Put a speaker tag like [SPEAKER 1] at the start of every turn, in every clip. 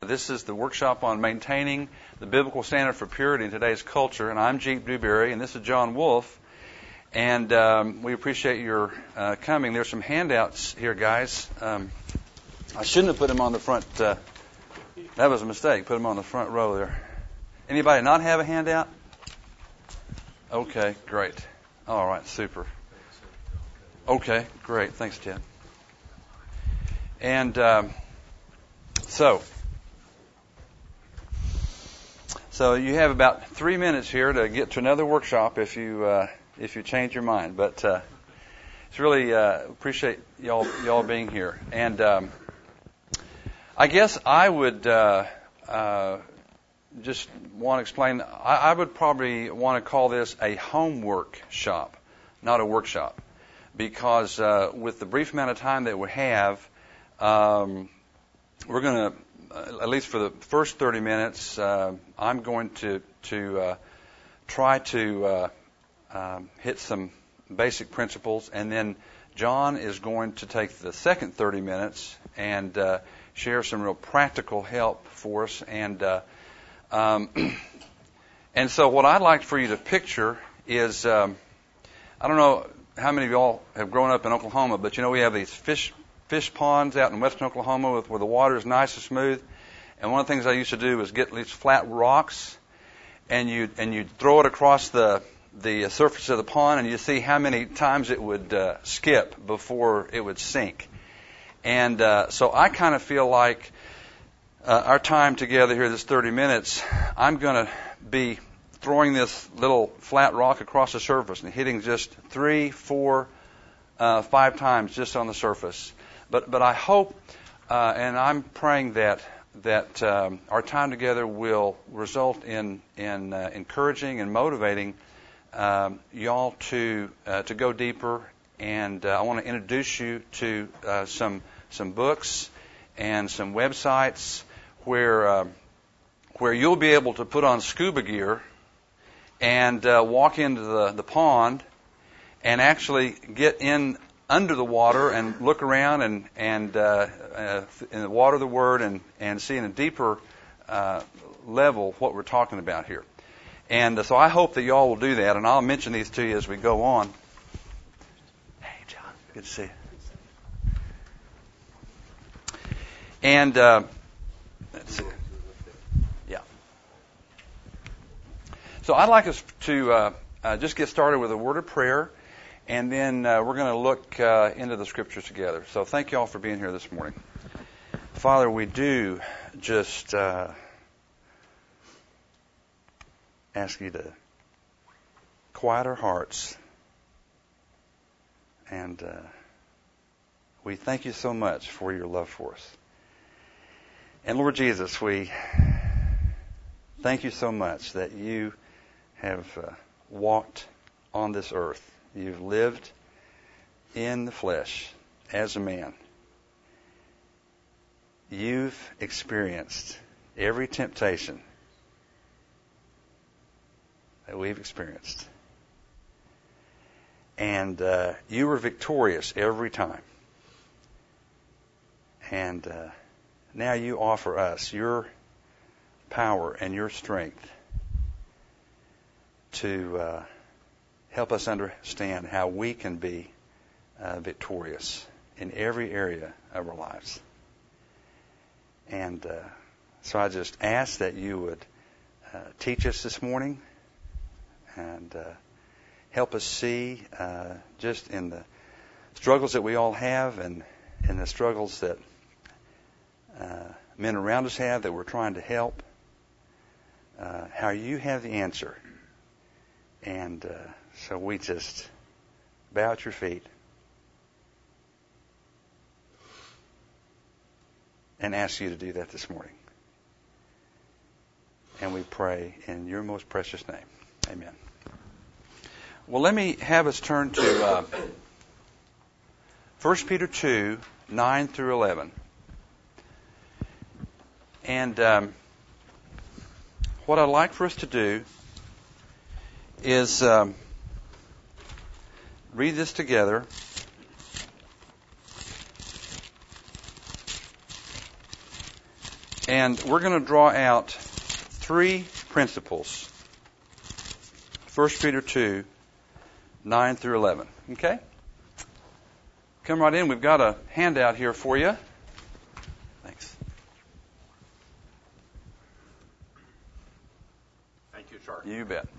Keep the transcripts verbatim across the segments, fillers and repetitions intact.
[SPEAKER 1] This is the workshop on maintaining the biblical standard for purity in today's culture. And I'm Jeep Dewberry, and this is John Wolf. And um, we appreciate your uh, coming. There's some handouts here, guys. Um, I shouldn't have put them on the front. Uh, that was a mistake. Put them on the front row there. Anybody not have a handout? Okay, great. All right, super. Okay, great. Thanks, Ted. And um, so, so you have about three minutes here to get to another workshop if you uh, if you change your mind. But uh, it's really uh, appreciate y'all y'all being here. And um, I guess I would uh, uh, just want to explain. I, I would probably want to call this a homework shop, not a workshop, because uh, with the brief amount of time that we have. Um, we're going to, uh, at least for the first thirty minutes, uh, I'm going to to uh, try to uh, um, hit some basic principles, and then John is going to take the second thirty minutes and uh, share some real practical help for us. And uh, um, and so, what I'd like for you to picture is, um, I don't know how many of y'all have grown up in Oklahoma, but you know we have these fish. fish ponds out in western Oklahoma with, where the water is nice and smooth. And one of the things I used to do was get these flat rocks, and you and you throw it across the the surface of the pond, and you see how many times it would uh, skip before it would sink. And uh, so I kind of feel like uh, our time together here, this thirty minutes, I'm going to be throwing this little flat rock across the surface and hitting just three, four, uh, five times just on the surface. But but I hope, uh, and I'm praying that that um, our time together will result in in uh, encouraging and motivating um, y'all to uh, to go deeper. And uh, I want to introduce you to uh, some some books and some websites where uh, where you'll be able to put on scuba gear and uh, walk into the, the pond and actually get in under the water and look around and, and uh, uh, in the water of the Word and, and see in a deeper uh, level what we're talking about here. And uh, so I hope that you all will do that, and I'll mention these to you as we go on. Hey, John, good to see you. And uh, let's see. Yeah. So I'd like us to uh, uh, just get started with a word of prayer. And then uh, we're going to look uh, into the Scriptures together. So thank you all for being here this morning. Father, we do just uh, ask you to quiet our hearts. And uh, we thank you so much for your love for us. And Lord Jesus, we thank you so much that you have uh, walked on this earth. You've lived in the flesh as a man. You've experienced every temptation that we've experienced. And uh, you were victorious every time. And uh, now you offer us your power and your strength to uh, help us understand how we can be uh, victorious in every area of our lives. And uh, so I just ask that you would uh, teach us this morning and uh, help us see uh, just in the struggles that we all have and in the struggles that uh, men around us have that we're trying to help, uh, how you have the answer. And uh, so we just bow at your feet and ask you to do that this morning. And we pray in your most precious name. Amen. Well, let me have us turn to uh, First Peter two, nine through eleven. And um, what I'd like for us to do is um, read this together. and we're going to draw out three principles. First Peter two, nine through eleven. Okay? Come right in. We've got a handout here for you. Thanks.
[SPEAKER 2] Thank you, Charlie.
[SPEAKER 1] You bet.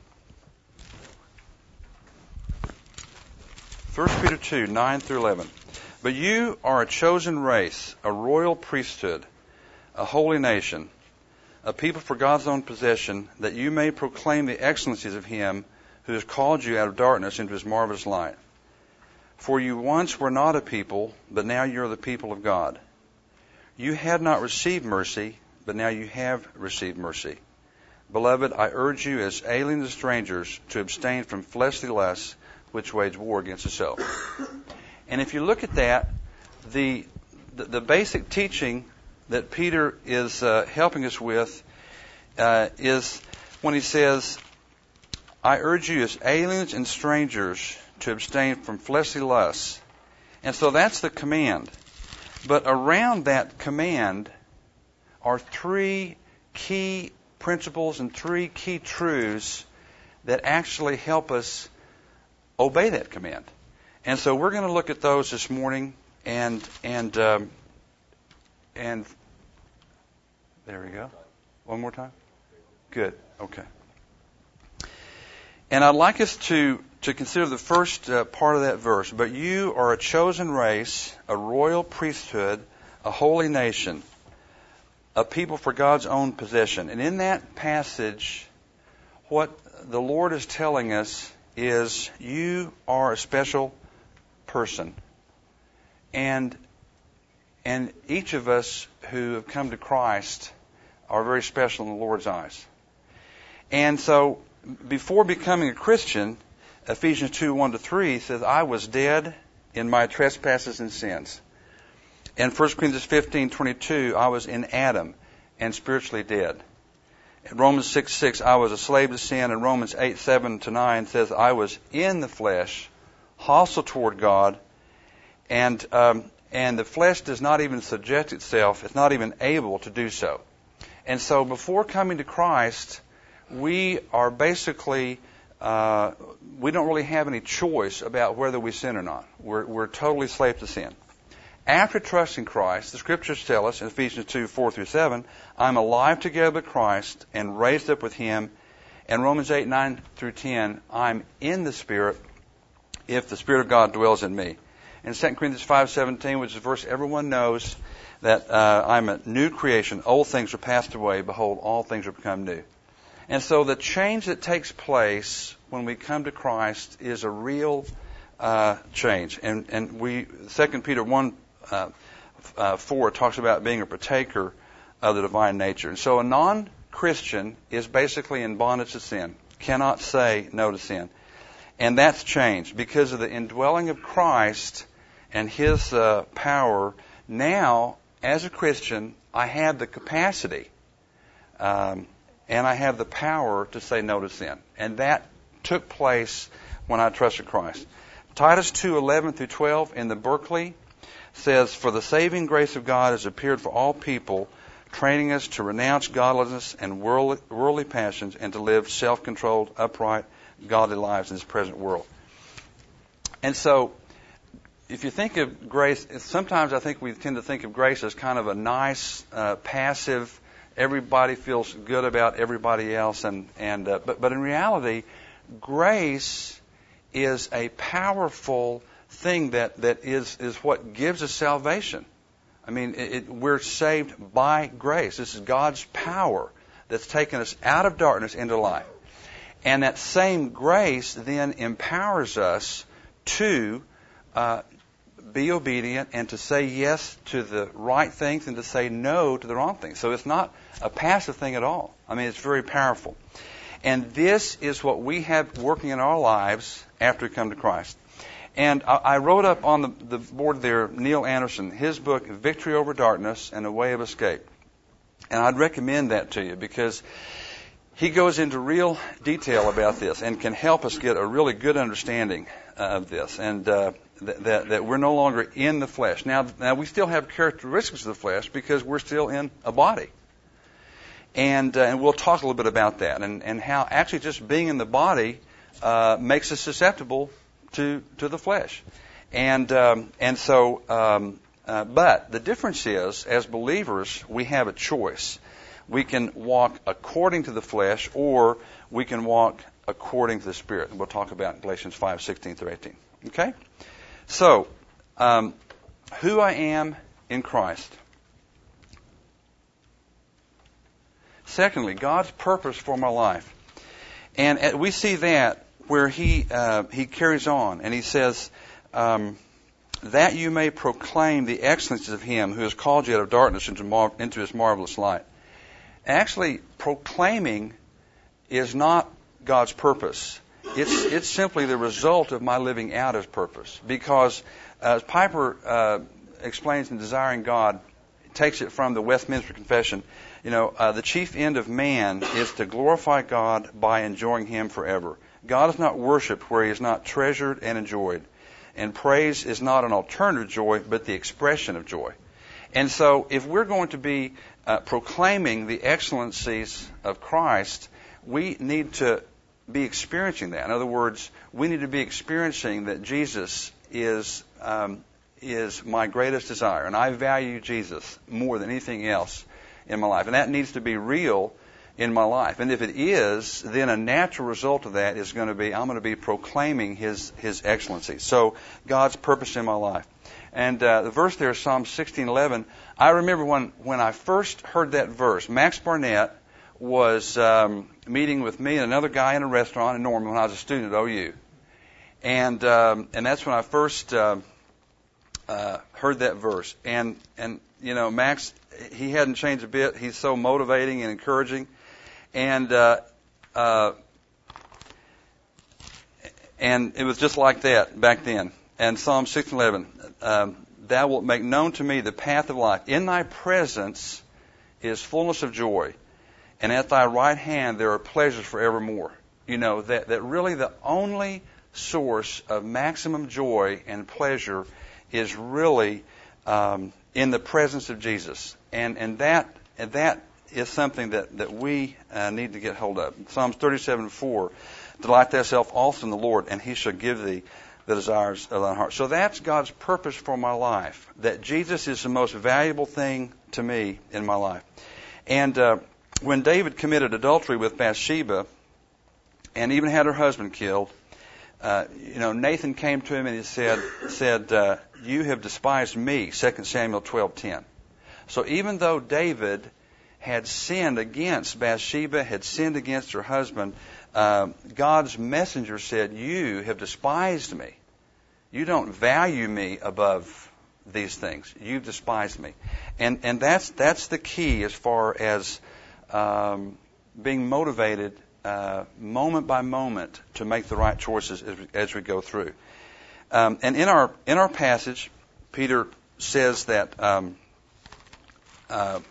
[SPEAKER 1] First Peter two, nine through eleven. But you are a chosen race, a royal priesthood, a holy nation, a people for God's own possession, that you may proclaim the excellencies of Him who has called you out of darkness into His marvelous light. For you once were not a people, but now you are the people of God. You had not received mercy, but now you have received mercy. Beloved, I urge you as aliens and strangers to abstain from fleshly lusts which wage war against the soul. And if you look at that, the the, the basic teaching that Peter is uh, helping us with uh, is when he says, I urge you as aliens and strangers to abstain from fleshly lusts. And so that's the command. But around that command are three key principles and three key truths that actually help us obey that command. And so we're going to look at those this morning, and and um, and there we go. One more time. Good. Okay. And I'd like us to to consider the first uh, part of that verse. But you are a chosen race, a royal priesthood, a holy nation, a people for God's own possession. And in that passage, what the Lord is telling us is you are a special person. And and each of us who have come to Christ are very special in the Lord's eyes. And so before becoming a Christian, Ephesians two, one to three says, I was dead in my trespasses and sins. And First Corinthians fifteen, twenty-two, I was in Adam and spiritually dead. In Romans six, six, I was a slave to sin. And Romans eight, seven to nine says, I was in the flesh, hostile toward God, and um, and the flesh does not even subject itself. It's not even able to do so. And so before coming to Christ, we are basically, uh, we don't really have any choice about whether we sin or not. We're, we're totally slaves to sin. After trusting Christ, the Scriptures tell us in Ephesians two, four through seven, I'm alive together with Christ and raised up with Him. And Romans eight, nine through ten, I'm in the Spirit if the Spirit of God dwells in me. In Second Corinthians five, seventeen, which is a verse everyone knows, that uh, I'm a new creation. Old things are passed away. Behold, all things are become new. And so the change that takes place when we come to Christ is a real uh, change. And and we Second Peter one, uh, uh, four talks about being a partaker of the divine nature. And so a non-Christian is basically in bondage to sin, cannot say no to sin. And that's changed because of the indwelling of Christ and His uh, power. Now, as a Christian, I have the capacity um, and I have the power to say no to sin. And that took place when I trusted Christ. Titus two, eleven through twelve in the Berkeley says, For the saving grace of God has appeared for all people, training us to renounce godlessness and worldly, worldly passions and to live self-controlled, upright, godly lives in this present world. And so, if you think of grace, sometimes I think we tend to think of grace as kind of a nice, uh, passive, everybody feels good about everybody else, and and uh, but but in reality, grace is a powerful thing that that is is what gives us salvation. I mean, it, it, we're saved by grace. This is God's power that's taken us out of darkness into light. And that same grace then empowers us to uh, be obedient and to say yes to the right things and to say no to the wrong things. So it's not a passive thing at all. I mean, it's very powerful. And this is what we have working in our lives after we come to Christ. And I, I wrote up on the, the board there, Neil Anderson, his book, Victory Over Darkness and a Way of Escape. And I'd recommend that to you because he goes into real detail about this and can help us get a really good understanding uh, of this, and uh, th- that, that we're no longer in the flesh. Now, now, we still have characteristics of the flesh because we're still in a body. And, uh, and we'll talk a little bit about that and, and how actually just being in the body uh, makes us susceptible to to the flesh. And um, and so, um, uh, but the difference is, as believers, we have a choice. We can walk according to the flesh, or we can walk according to the Spirit. And we'll talk about Galatians five, sixteen through eighteen. Okay? So, um, who I am in Christ. Secondly, God's purpose for my life. And we see that where he uh, he carries on, and he says, um, that you may proclaim the excellencies of Him who has called you out of darkness into, mar- into His marvelous light. Actually, proclaiming is not God's purpose. It's it's simply the result of my living out His purpose. Because, uh, as Piper uh, explains in Desiring God, takes it from the Westminster Confession, you know, uh, the chief end of man is to glorify God by enjoying Him forever. God is not worshipped where He is not treasured and enjoyed. And praise is not an alternative joy, but the expression of joy. And so if we're going to be uh, proclaiming the excellencies of Christ, we need to be experiencing that. In other words, we need to be experiencing that Jesus is um, is my greatest desire, and I value Jesus more than anything else in my life. And that needs to be real in my life. And if it is, then a natural result of that is going to be I'm going to be proclaiming His His excellency. So God's purpose in my life. And uh, the verse there is Psalm sixteen eleven. I remember when, when I first heard that verse, Max Barnett was um, meeting with me and another guy in a restaurant in Norman when I was a student at O U. And um, and that's when I first uh, uh, heard that verse. And, and, you know, Max, he hadn't changed a bit. He's so motivating and encouraging. And uh, uh, and it was just like that back then. And Psalm sixteen eleven, um, thou wilt make known to me the path of life. In thy presence is fullness of joy, and at thy right hand there are pleasures forevermore. You know, that, that really the only source of maximum joy and pleasure is really um, in the presence of Jesus. And and that and that is something that, that we uh, need to get hold of. Psalms thirty-seven four, delight thyself also in the Lord, and He shall give thee the desires of thine heart. So that's God's purpose for my life, that Jesus is the most valuable thing to me in my life. And uh, when David committed adultery with Bathsheba and even had her husband killed, uh, you know, Nathan came to him and he said, said uh, you have despised me, Second Samuel twelve ten. So even though David had sinned against Bathsheba, had sinned against her husband, uh, God's messenger said, you have despised me. You don't value me above these things. You've despised me. And and that's that's the key as far as um, being motivated uh, moment by moment to make the right choices as we, as we go through. Um, and in our in our passage, Peter says that um, uh,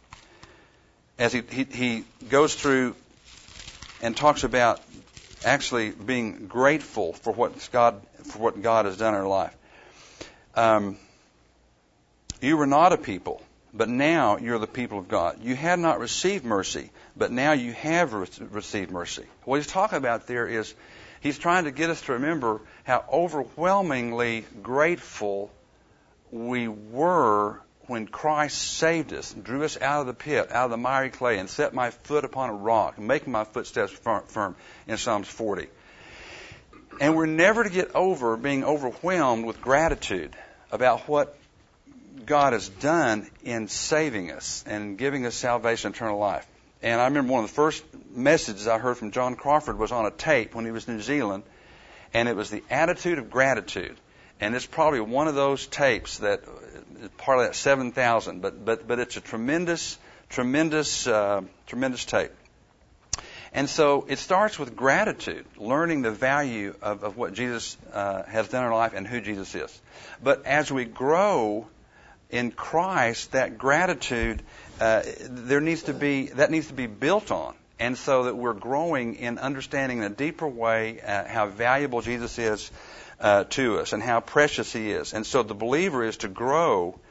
[SPEAKER 1] as he, he he goes through and talks about actually being grateful for what God for what God has done in our life. Um, you were not a people, but now you're the people of God. You had not received mercy, but now you have re- received mercy. What he's talking about there is he's trying to get us to remember how overwhelmingly grateful we were when Christ saved us and drew us out of the pit, out of the miry clay, and set my foot upon a rock, and making my footsteps firm in Psalms forty. And we're never to get over being overwhelmed with gratitude about what God has done in saving us and giving us salvation and eternal life. And I remember one of the first messages I heard from John Crawford was on a tape when he was in New Zealand, and it was the attitude of gratitude. And it's probably one of those tapes that part of that seven thousand, but but but it's a tremendous, tremendous, uh, tremendous tape. And so it starts with gratitude, learning the value of, of what Jesus uh, has done in our life and who Jesus is. But as we grow in Christ, that gratitude uh, there needs to be that needs to be built on, and so that we're growing in understanding in a deeper way uh, how valuable Jesus is uh, to us and how precious He is. And so the believer is to grow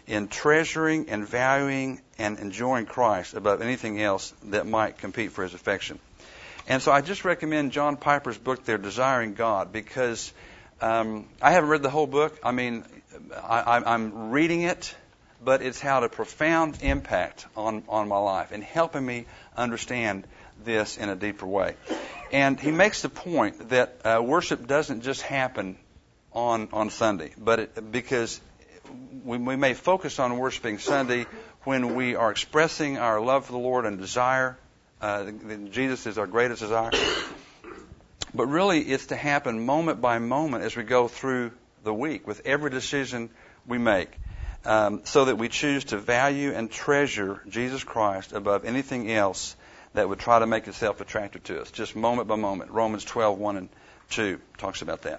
[SPEAKER 1] in treasuring and valuing and enjoying Christ above anything else that might compete for his affection. And so I just recommend John Piper's book there, Desiring God, because um, I haven't read the whole book. I mean, I, I'm reading it, but it's had a profound impact on, on my life and helping me understand this in a deeper way. And he makes the point that uh, worship doesn't just happen on on Sunday, but it, because we, we may focus on worshiping Sunday when we are expressing our love for the Lord and desire. Uh, Jesus is our greatest desire. But really, it's to happen moment by moment as we go through the week with every decision we make, um, so that we choose to value and treasure Jesus Christ above anything else that would try to make itself attractive to us, just moment by moment. Romans twelve, one and two talks about that.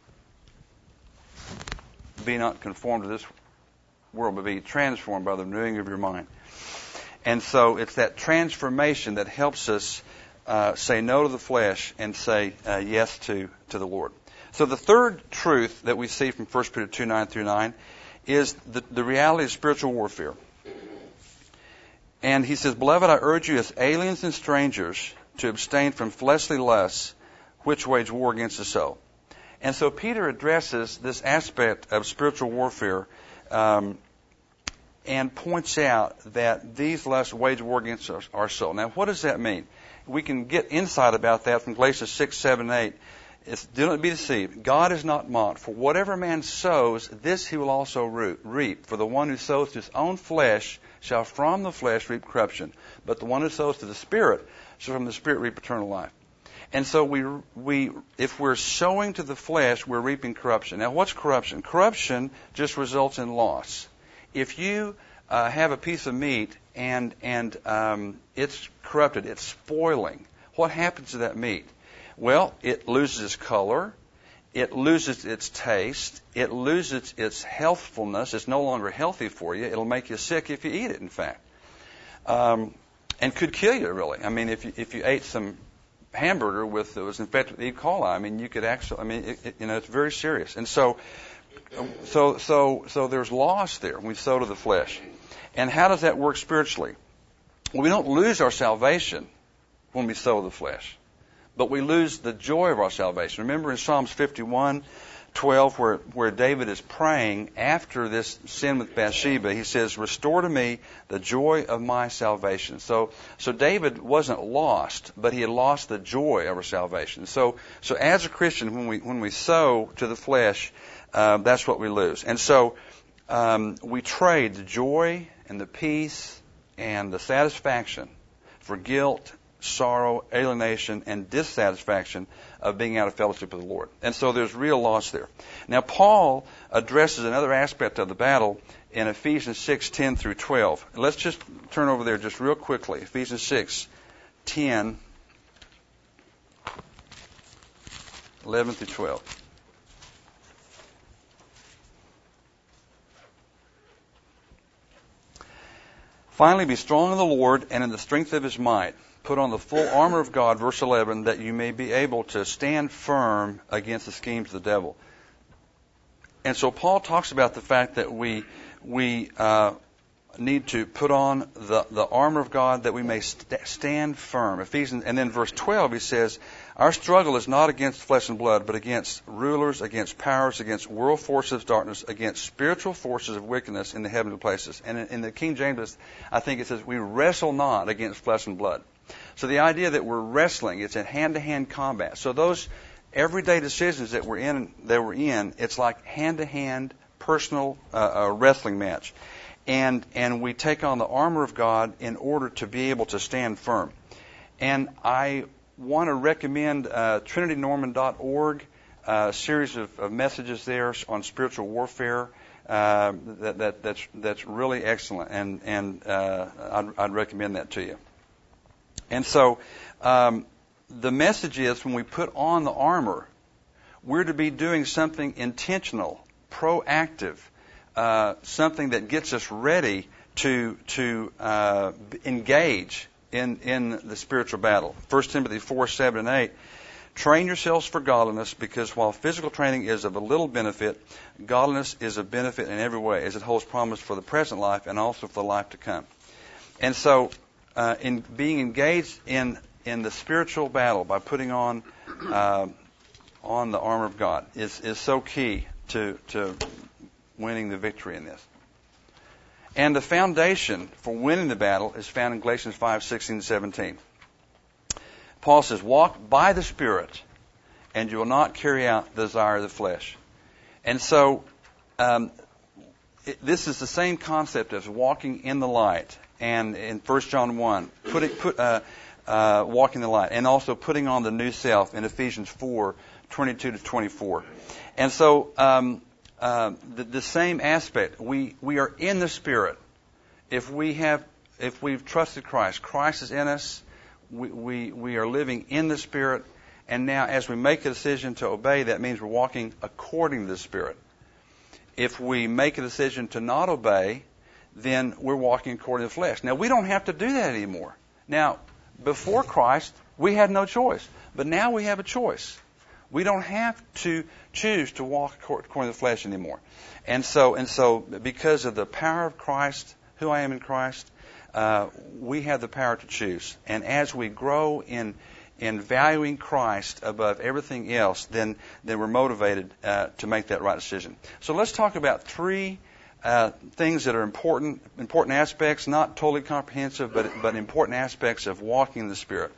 [SPEAKER 1] Be not conformed to this world, but be transformed by the renewing of your mind. And so it's that transformation that helps us uh, say no to the flesh and say uh, yes to, to the Lord. So the third truth that we see from First Peter two, nine through nine is the, the reality of spiritual warfare. And he says, Beloved, I urge you as aliens and strangers to abstain from fleshly lusts, which wage war against the soul. And so Peter addresses this aspect of spiritual warfare um, and points out that these lusts wage war against our, our soul. Now, what does that mean? We can get insight about that from Galatians six, seven, eight. It's, do not be deceived. God is not mocked. For whatever man sows, this he will also reap. For the one who sows to his own flesh shall from the flesh reap corruption. But the one who sows to the Spirit shall from the Spirit reap eternal life. And so we, we, if we're sowing to the flesh, we're reaping corruption. Now, what's corruption? Corruption just results in loss. If you uh, have a piece of meat and and um, it's corrupted, it's spoiling, what happens to that meat? Well, it loses its color, it loses its taste, it loses its healthfulness. It's no longer healthy for you. It'll make you sick if you eat it, in fact, um, and could kill you, really. I mean, if you, if you ate some hamburger with that was infected with E. coli, I mean, you could actually, I mean, it, it, you know, it's very serious. And so, so, so, so there's loss there when we sow to the flesh. And how does that work spiritually? Well, we don't lose our salvation when we sow to the flesh, but we lose the joy of our salvation. Remember in Psalms fifty-one, twelve, where, where David is praying after this sin with Bathsheba, he says, restore to me the joy of my salvation. So, so David wasn't lost, but he had lost the joy of our salvation. So, so as a Christian, when we, when we sow to the flesh, uh, that's what we lose. And so, um, we trade the joy and the peace and the satisfaction for guilt, sorrow, alienation, and dissatisfaction of being out of fellowship with the Lord. And so there's real loss there. Now, Paul addresses another aspect of the battle in Ephesians six, ten through twelve. Let's just turn over there just real quickly. Ephesians six, ten, eleven through twelve. Finally, be strong in the Lord and in the strength of his might. Put on the full armor of God, verse eleven, that you may be able to stand firm against the schemes of the devil. And so Paul talks about the fact that we we uh, need to put on the, the armor of God that we may st- stand firm. Ephesians, and then verse twelve, he says, our struggle is not against flesh and blood, but against rulers, against powers, against world forces of darkness, against spiritual forces of wickedness in the heavenly places. And in, in the King James, I think it says, we wrestle not against flesh and blood. So the idea that we're wrestling, it's a hand-to-hand combat. So those everyday decisions that we're in, that we're in, it's like hand-to-hand personal uh, uh, wrestling match. And and we take on the armor of God in order to be able to stand firm. And I want to recommend uh, Trinity Norman dot org, uh, a series of, of messages there on spiritual warfare. Uh, that, that that's that's really excellent, and and uh, I'd, I'd recommend that to you. And so, um, the message is when we put on the armor, we're to be doing something intentional, proactive, uh, something that gets us ready to to uh, engage in in the spiritual battle. First Timothy four, seven, and eight Train yourselves for godliness, because while physical training is of a little benefit, godliness is of benefit in every way, as it holds promise for the present life and also for the life to come. And so, uh, in being engaged in in the spiritual battle by putting on uh, on the armor of God is is so key to to winning the victory in this. And the foundation for winning the battle is found in Galatians five sixteen and seventeen. Paul says, "Walk by the Spirit, and you will not carry out the desire of the flesh." And so, um, it, this is the same concept as walking in the light. And in First John one, put it, put, uh, uh, walking in the light, and also putting on the new self in Ephesians four twenty-two to twenty-four. And so, um, uh, the, the same aspect. We we are in the Spirit. If we have, if we've trusted Christ, Christ is in us. We, we, we are living in the Spirit, and now as we make a decision to obey, that means we're walking according to the Spirit. If we make a decision to not obey, then we're walking according to the flesh. Now, we don't have to do that anymore. Now, before Christ, we had no choice, but now we have a choice. We don't have to choose to walk according to the flesh anymore. And so, and so because of the power of Christ, who I am in Christ, Uh, we have the power to choose. And as we grow in in valuing Christ above everything else, then, then we're motivated uh, to make that right decision. So let's talk about three uh, things that are important, important aspects, not totally comprehensive, but, but important aspects of walking in the Spirit.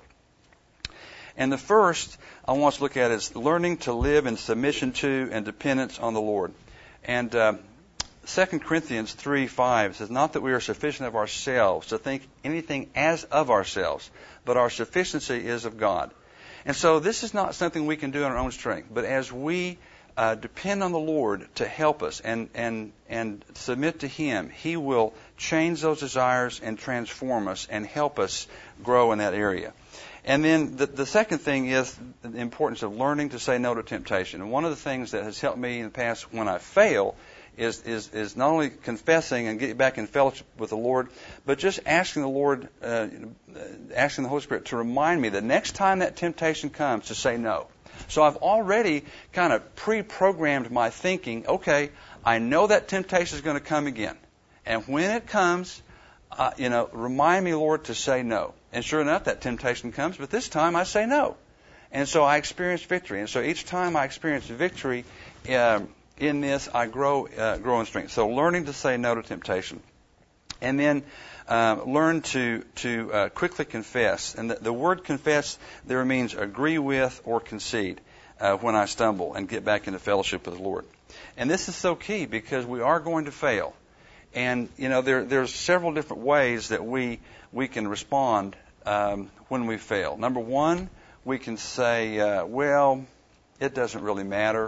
[SPEAKER 1] And the first I want us to look at is learning to live in submission to and dependence on the Lord. And uh, Second Corinthians three five says, "Not that we are sufficient of ourselves to think anything as of ourselves, but our sufficiency is of God." And so this is not something we can do on our own strength, but as we uh, depend on the Lord to help us and, and, and submit to Him, He will change those desires and transform us and help us grow in that area. And then the, the second thing is the importance of learning to say no to temptation. And one of the things that has helped me in the past when I fail Is, is is not only confessing and getting back in fellowship with the Lord, but just asking the Lord, uh, asking the Holy Spirit to remind me the next time that temptation comes to say no. So I've already kind of pre-programmed my thinking. Okay, I know that temptation is going to come again, and when it comes, uh, you know, remind me, Lord, to say no. And sure enough, that temptation comes, but this time I say no, and so I experience victory. And so each time I experience victory. Um, In this, I grow uh, grow in strength. So learning to say no to temptation. And then uh, learn to to uh, quickly confess. And the, the word confess there means agree with or concede uh, when I stumble and get back into fellowship with the Lord. And this is so key because we are going to fail. And, you know, there there's several different ways that we, we can respond um, when we fail. Number one, we can say, uh, well, it doesn't really matter.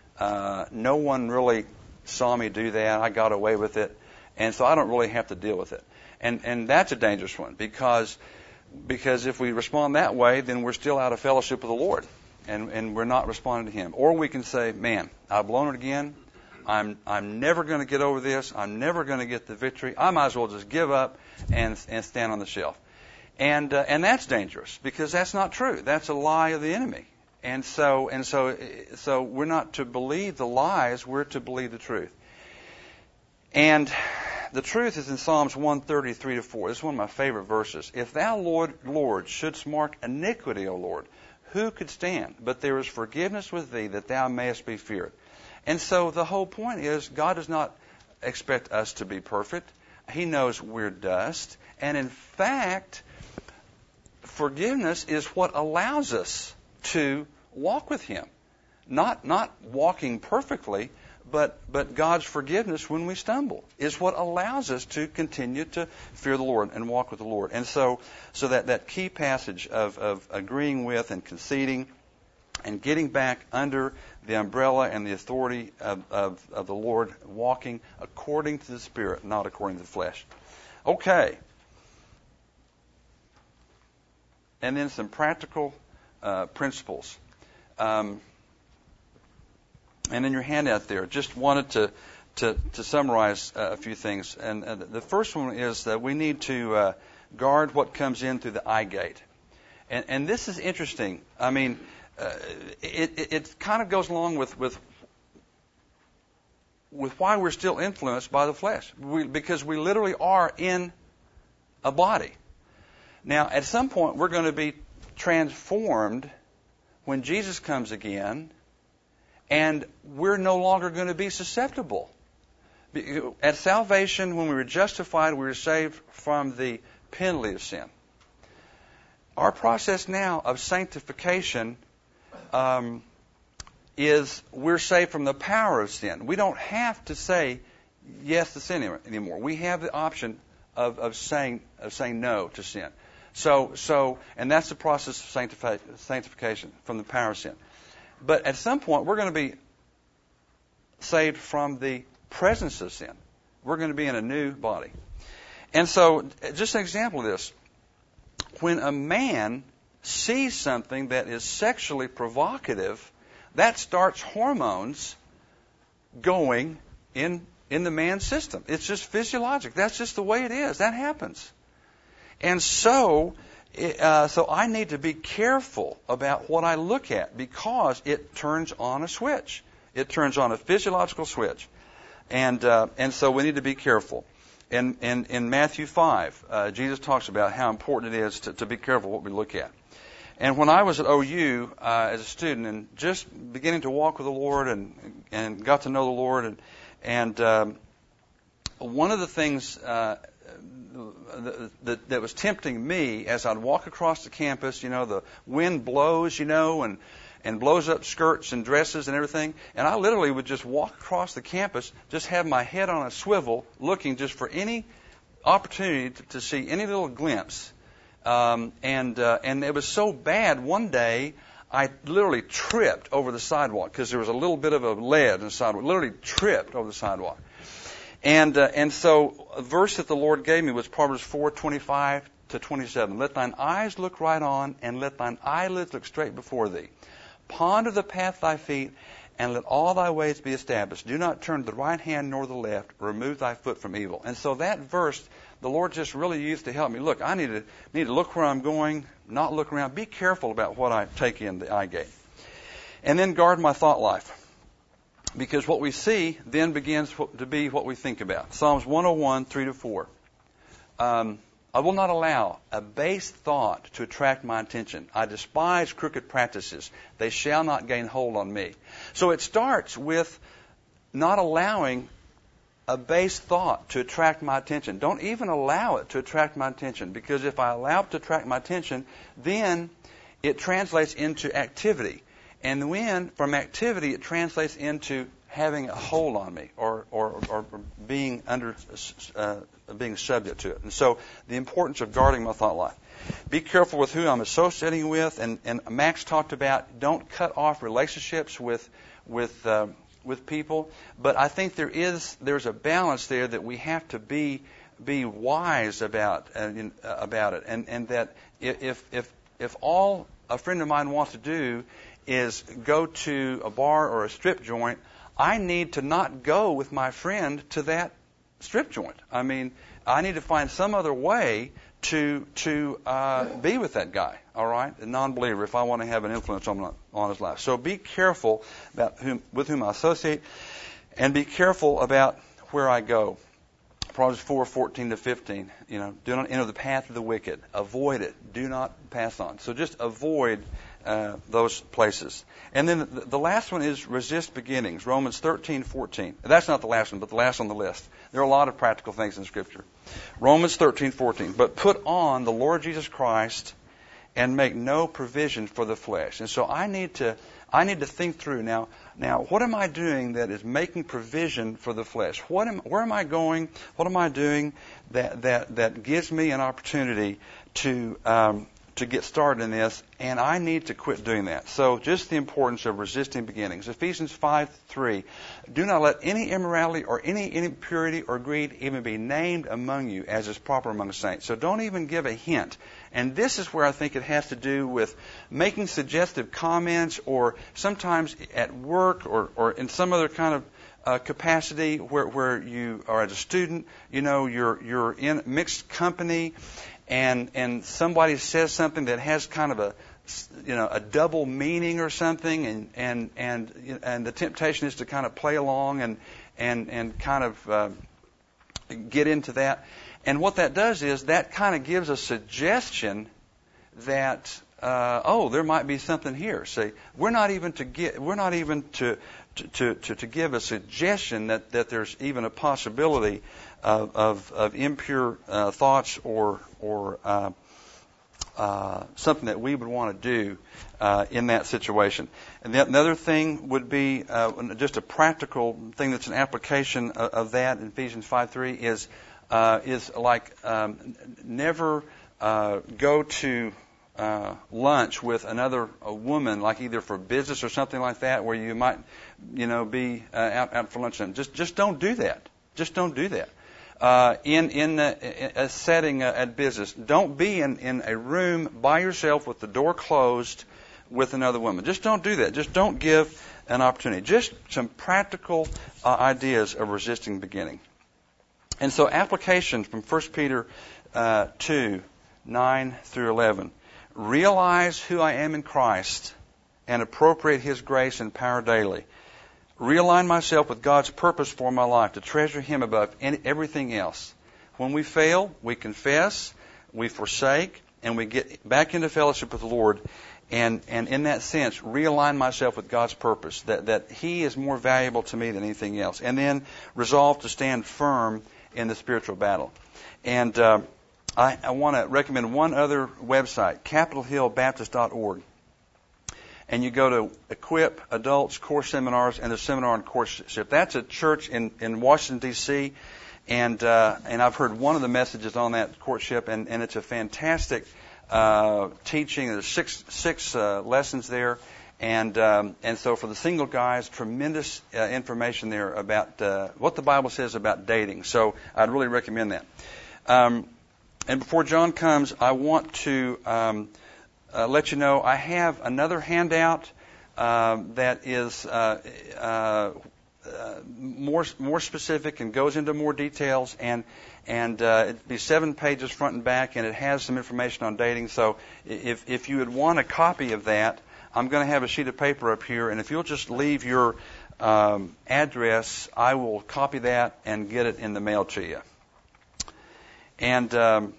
[SPEAKER 1] Uh, no one really saw me do that. I got away with it, and so I don't really have to deal with it. And and that's a dangerous one because because if we respond that way, then we're still out of fellowship with the Lord, and and we're not responding to Him. Or we can say, "Man, I've blown it again. I'm I'm never going to get over this. I'm never going to get the victory. I might as well just give up and and stand on the shelf." And uh, and that's dangerous because that's not true. That's a lie of the enemy. And so, and so, so we're not to believe the lies. We're to believe the truth. And the truth is in Psalms one thirty-three to four. This is one of my favorite verses. "If thou, Lord, Lord, shouldst mark iniquity, O Lord, who could stand? But there is forgiveness with thee, that thou mayest be feared." And so the whole point is God does not expect us to be perfect. He knows we're dust. And in fact, forgiveness is what allows us to walk with Him. Not not walking perfectly, but but God's forgiveness when we stumble is what allows us to continue to fear the Lord and walk with the Lord. And so so that, that key passage of, of agreeing with and conceding and getting back under the umbrella and the authority of, of, of the Lord, walking according to the Spirit, not according to the flesh. Okay. And then some practical uh, principles. Um, and in your handout there, just wanted to to, to summarize uh, a few things. And uh, the first one is that we need to uh, guard what comes in through the eye gate. And, and this is interesting. I mean, uh, it, it, it kind of goes along with, with with why we're still influenced by the flesh. We, because we literally are in a body. Now, at some point, we're going to be transformed when Jesus comes again, and we're no longer going to be susceptible. At salvation, when we were justified, we were saved from the penalty of sin. Our process now of sanctification um, is we're saved from the power of sin. We don't have to say yes to sin anymore. We have the option of, of saying of saying no to sin. So so and that's the process of sanctifi- sanctification from the power of sin. But at some point we're going to be saved from the presence of sin. We're going to be in a new body. And so just an example of this. When a man sees something that is sexually provocative, that starts hormones going in in the man's system. It's just physiologic. That's just the way it is. That happens. And so, uh, so I need to be careful about what I look at because it turns on a switch. It turns on a physiological switch, and uh, and so we need to be careful. In in, in Matthew five, uh, Jesus talks about how important it is to, to be careful what we look at. And when I was at O U uh, as a student and just beginning to walk with the Lord and and got to know the Lord, and and um, one of the things uh, that, that was tempting me as I'd walk across the campus, you know, the wind blows, you know, and and blows up skirts and dresses and everything, and I literally would just walk across the campus, just have my head on a swivel, looking just for any opportunity to, to see any little glimpse. Um, and uh, and it was so bad. One day, I literally tripped over the sidewalk because there was a little bit of a lead in the sidewalk. Literally tripped over the sidewalk. And uh, and so a verse that the Lord gave me was Proverbs four twenty-five to twenty-seven. Let thine eyes look right on, and let thine eyelids look straight before thee. Ponder the path of thy feet, and let all thy ways be established. Do not turn to the right hand nor the left. Remove thy foot from evil. And so that verse, the Lord just really used to help me. Look, I need to need to look where I'm going, not look around. Be careful about what I take in the eye gate. And then guard my thought life. Because what we see then begins to be what we think about. Psalms one oh one, three to four. Um, I will not allow a base thought to attract my attention. I despise crooked practices. They shall not gain hold on me. So it starts with not allowing a base thought to attract my attention. Don't even allow it to attract my attention, because if I allow it to attract my attention, then it translates into activity. And when from activity it translates into having a hold on me or or, or being under uh, being subject to it. And so the importance of guarding my thought life. Be careful with who I'm associating with. And, and Max talked about don't cut off relationships with with uh, with people. But I think there is there's a balance there that we have to be be wise about uh, in, uh, about it. And and that if if if all a friend of mine wants to do is go to a bar or a strip joint, I need to not go with my friend to that strip joint. I mean, I need to find some other way to to uh, be with that guy, all right, a non-believer, if I want to have an influence on, on his life. So be careful about whom, with whom I associate, and be careful about where I go. Proverbs four, fourteen to fifteen, you know, do not enter the path of the wicked. Avoid it. Do not pass on. So just avoid Uh, those places. And then the, the last one is resist beginnings, Romans thirteen, fourteen. That's not the last one, but the last on the list. There are a lot of practical things in Scripture. Romans thirteen, fourteen. But put on the Lord Jesus Christ and make no provision for the flesh. And so I need to I need to think through now. Now, what am I doing that is making provision for the flesh? What am, where am I going? What am I doing that that that gives me an opportunity to um, to get started in this, and I need to quit doing that. So just the importance of resisting beginnings. Ephesians five, three. Do not let any immorality or any impurity or greed even be named among you as is proper among saints. So don't even give a hint. And this is where I think it has to do with making suggestive comments, or sometimes at work or, or in some other kind of Uh, capacity where, where you are as a student, you know, you're you're in mixed company, and and somebody says something that has kind of a you know, a double meaning or something, and and and and the temptation is to kind of play along and and and kind of uh, get into that. And what that does is that kind of gives a suggestion that uh, oh, there might be something here. See, we're not even to get we're not even to to to, to give a suggestion that, that there's even a possibility of of, of impure uh, thoughts or or uh, uh, something that we would want to do uh, in that situation. And the, another thing would be uh, just a practical thing that's an application of, of that in Ephesians five three is uh, is like um, never uh, go to Uh, lunch with another a woman, like either for business or something like that, where you might, you know, be uh, out, out for lunch. Just, just don't do that. Just don't do that. Uh, in in a, a setting uh, at business, don't be in, in a room by yourself with the door closed with another woman. Just don't do that. Just don't give an opportunity. Just some practical uh, ideas of resisting beginning. And so, applications from First Peter uh, two nine through eleven. Realize who I am in Christ and appropriate His grace and power daily. Realign myself with God's purpose for my life, to treasure Him above any, everything else. When we fail, we confess, we forsake, and we get back into fellowship with the Lord. And, and in that sense, realign myself with God's purpose, that, that He is more valuable to me than anything else. And then resolve to stand firm in the spiritual battle. And uh, I, I want to recommend one other website, capitol hill baptist dot org. And you go to Equip Adults Course Seminars and the Seminar on Courtship. That's a church in, in Washington, D C, and uh, and I've heard one of the messages on that courtship, and, and it's a fantastic uh, teaching. There's six six uh, lessons there, and um, and so for the single guys, tremendous uh, information there about uh, what the Bible says about dating. So I'd really recommend that. Um, And before John comes, I want to um, uh, let you know I have another handout uh, that is uh, uh, uh, more more specific and goes into more details, and and uh, it'd be seven pages front and back, and it has some information on dating. So if if you would want a copy of that, I'm going to have a sheet of paper up here, and if you'll just leave your um, address, I will copy that and get it in the mail to you. And um,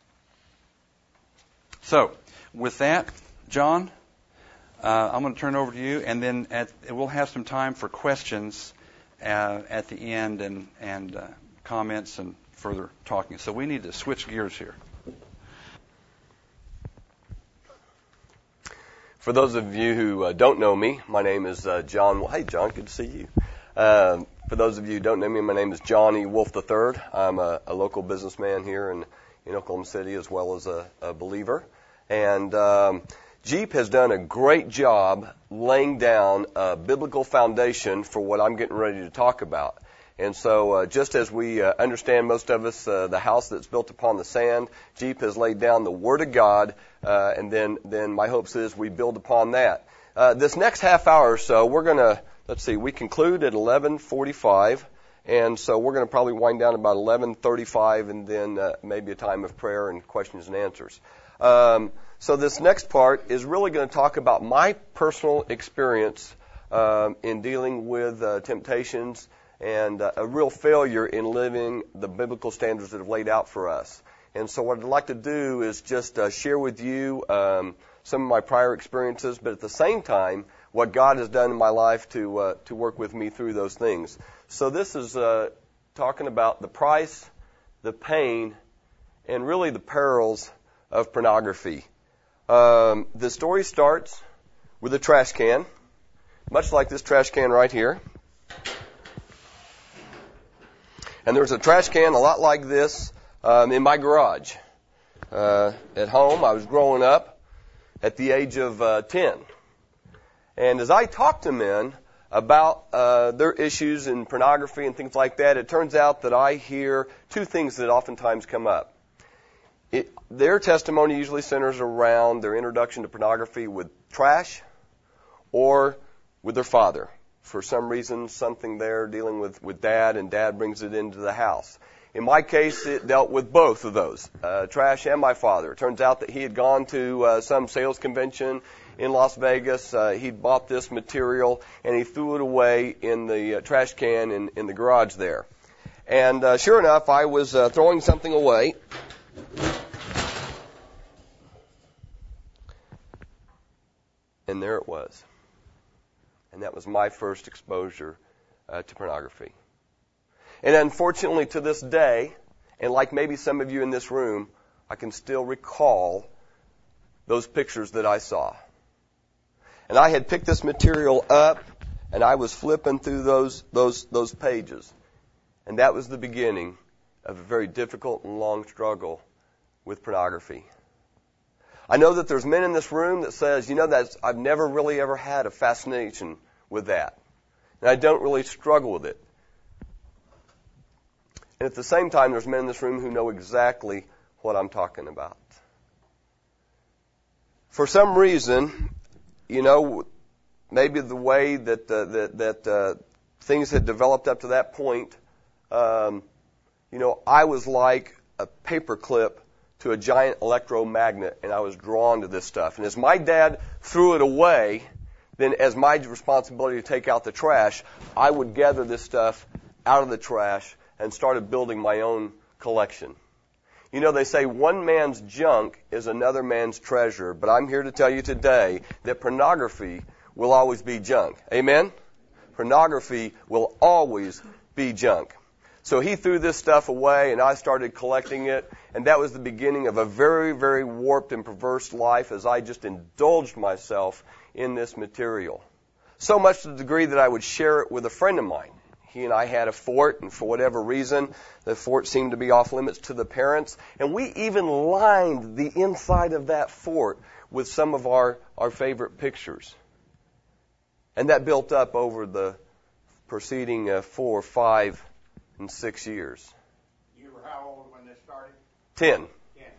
[SPEAKER 1] so, with that, John, uh, I'm going to turn it over to you, and then at, we'll have some time for questions uh, at the end and, and uh, comments and further talking. So we need to switch gears here.
[SPEAKER 2] For those of you who uh, don't know me, my name is uh, John. Well, hey, John, good to see you. Uh, for those of you who don't know me, my name is Johnny Wolf the third. I'm a, a local businessman here in, in Oklahoma City, as well as a, a believer. And um, Jeep has done a great job laying down a biblical foundation for what I'm getting ready to talk about. And so uh, just as we uh, understand, most of us, uh, the house that's built upon the sand, Jeep has laid down the Word of God, uh, and then, then my hopes is we build upon that. Uh, this next half hour or so, we're going to, let's see, we conclude at eleven forty-five, and so we're going to probably wind down about eleven thirty-five, and then uh, maybe a time of prayer and questions and answers. Um, so this next part is really going to talk about my personal experience um, in dealing with uh, temptations and uh, a real failure in living the biblical standards that have laid out for us. And so what I'd like to do is just uh, share with you um, some of my prior experiences, but at the same time, what God has done in my life to uh, to work with me through those things. So this is uh, talking about the price, the pain, and really the perils of pornography. Um, the story starts with a trash can, much like this trash can right here. And there was a trash can a lot like this um, in my garage. Uh, at home, I was growing up at the age of uh, ten. And as I talk to men about uh, their issues in pornography and things like that, it turns out that I hear two things that oftentimes come up. It, their testimony usually centers around their introduction to pornography with trash or with their father. For some reason, something there dealing with, with dad, and dad brings it into the house. In my case, it dealt with both of those, uh, trash and my father. It turns out that he had gone to uh, some sales convention in Las Vegas. Uh, he'd bought this material, and he threw it away in the uh, trash can in, in the garage there. And uh, sure enough, I was uh, throwing something away. And there it was. And that was my first exposure uh, to pornography. And unfortunately, to this day, and like maybe some of you in this room, I can still recall those pictures that I saw. And I had picked this material up, and I was flipping through those those those pages. And that was the beginning of a very difficult and long struggle with pornography. I know that there's men in this room that says, you know, that's, I've never really ever had a fascination with that. And I don't really struggle with it. And at the same time, there's men in this room who know exactly what I'm talking about. For some reason, you know, maybe the way that uh, that, that uh, things had developed up to that point, um, you know, I was like a paperclip to a giant electromagnet, and I was drawn to this stuff. And as my dad threw it away, then as my responsibility to take out the trash, I would gather this stuff out of the trash and started building my own collection. You know, they say one man's junk is another man's treasure, but I'm here to tell you today that pornography will always be junk. Amen? Pornography will always be junk. So he threw this stuff away, and I started collecting it, and that was the beginning of a very, very warped and perverse life as I just indulged myself in this material. So much to the degree that I would share it with a friend of mine. He and I had a fort, and for whatever reason, the fort seemed to be off limits to the parents, and we even lined the inside of that fort with some of our, our favorite pictures. And that built up over the preceding uh, four, five, and six years.
[SPEAKER 3] You were how old when this started?
[SPEAKER 2] Ten.
[SPEAKER 3] Ten.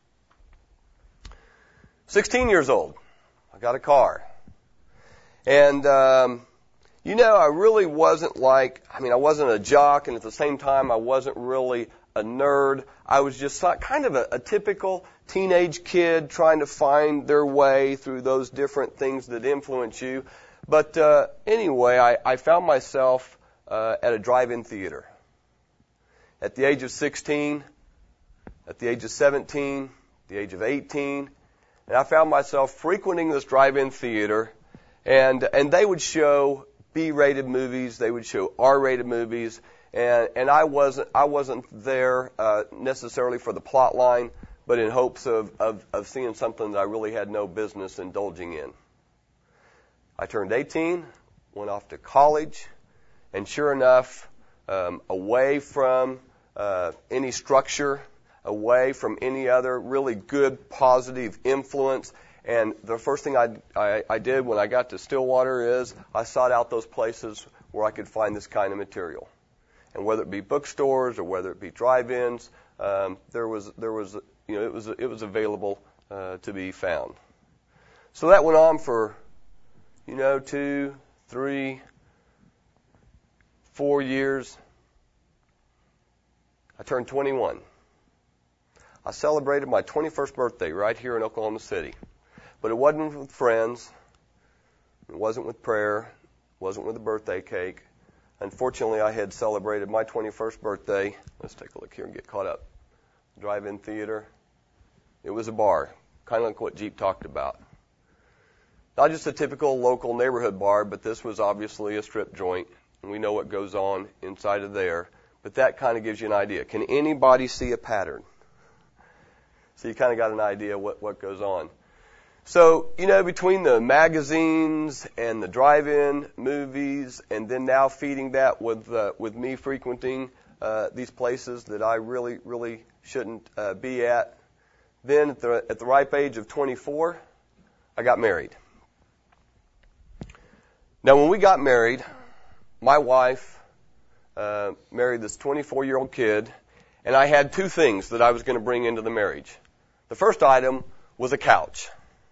[SPEAKER 2] Sixteen years old. I got a car. And, um, you know, I really wasn't like, I mean, I wasn't a jock, and at the same time, I wasn't really a nerd. I was just kind of a, a typical teenage kid trying to find their way through those different things that influence you. But uh, anyway, I, I found myself uh, at a drive-in theater. At the age of sixteen, at the age of seventeen, the age of eighteen, and I found myself frequenting this drive-in theater, and and they would show B-rated movies, they would show R-rated movies, and and I wasn't I wasn't there uh, necessarily for the plot line, but in hopes of, of of seeing something that I really had no business indulging in. I turned eighteen, went off to college, and sure enough, um, away from Uh, any structure, away from any other really good, positive influence. And the first thing I, I, I did when I got to Stillwater is I sought out those places where I could find this kind of material. And whether it be bookstores or whether it be drive-ins, um, there was there was you know it was it was available uh, to be found. So that went on for you know two, three, four years. I turned twenty-one. I celebrated my twenty-first birthday right here in Oklahoma City. But it wasn't with friends. It wasn't with prayer. It wasn't with a birthday cake. Unfortunately, I had celebrated my twenty-first birthday. Let's take a look here and get caught up. Drive-in theater. It was a bar, kind of like what Jeep talked about. Not just a typical local neighborhood bar, but this was obviously a strip joint. And we know what goes on inside of there. But that kind of gives you an idea. Can anybody see a pattern? So you kind of got an idea what, what goes on. So, you know, between the magazines and the drive-in movies and then now feeding that with uh, with me frequenting uh, these places that I really, really shouldn't uh, be at, then at the, at the ripe age of twenty-four, I got married. Now, when we got married, my wife Uh, married this twenty-four-year-old kid, and I had two things that I was going to bring into the marriage. The first item was a couch.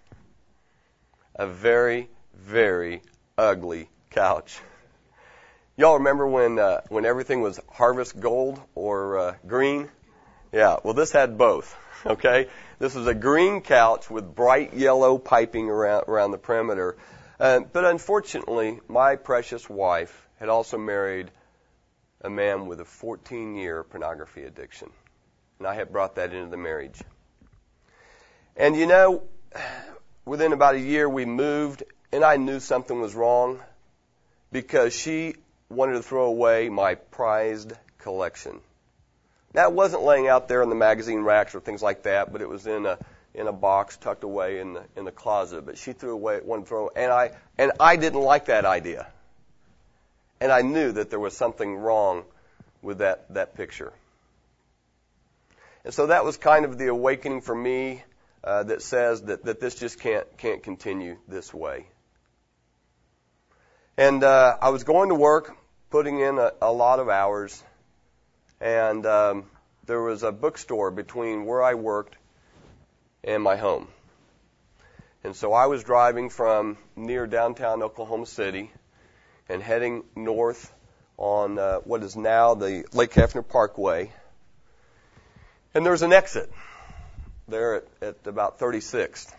[SPEAKER 2] A very, very ugly couch. Y'all remember when uh, when everything was harvest gold or uh, green? Yeah, well, this had both, okay? This was a green couch with bright yellow piping around, around the perimeter. Uh, but unfortunately, my precious wife had also married a man with a fourteen-year pornography addiction. And I had brought that into the marriage. And you know, within about a year we moved, and I knew something was wrong because she wanted to throw away my prized collection. Now, it wasn't laying out there in the magazine racks or things like that, but it was in a in a box tucked away in the in the closet. But she threw away one throw, and I and I didn't like that idea. And I knew that there was something wrong with that that picture. And so that was kind of the awakening for me uh, that says that that this just can't can't continue this way. And uh, I was going to work, putting in a, a lot of hours. And um, there was a bookstore between where I worked and my home. And so I was driving from near downtown Oklahoma City and heading north on uh, what is now the Lake Hefner Parkway. And there was an exit there at, at about thirty-sixth.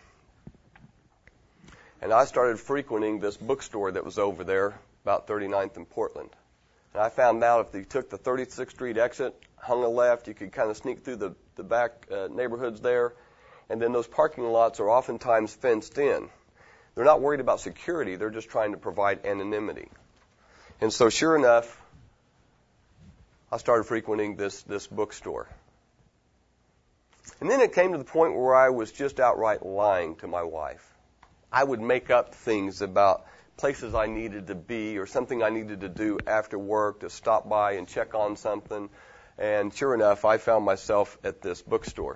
[SPEAKER 2] And I started frequenting this bookstore that was over there, about thirty-ninth and Portland. And I found out if you took the thirty-sixth Street exit, hung a left, you could kind of sneak through the, the back uh, neighborhoods there. And then those parking lots are oftentimes fenced in. They're not worried about security. They're just trying to provide anonymity. And so sure enough, I started frequenting this, this bookstore. And then it came to the point where I was just outright lying to my wife. I would make up things about places I needed to be or something I needed to do after work to stop by and check on something. And sure enough, I found myself at this bookstore.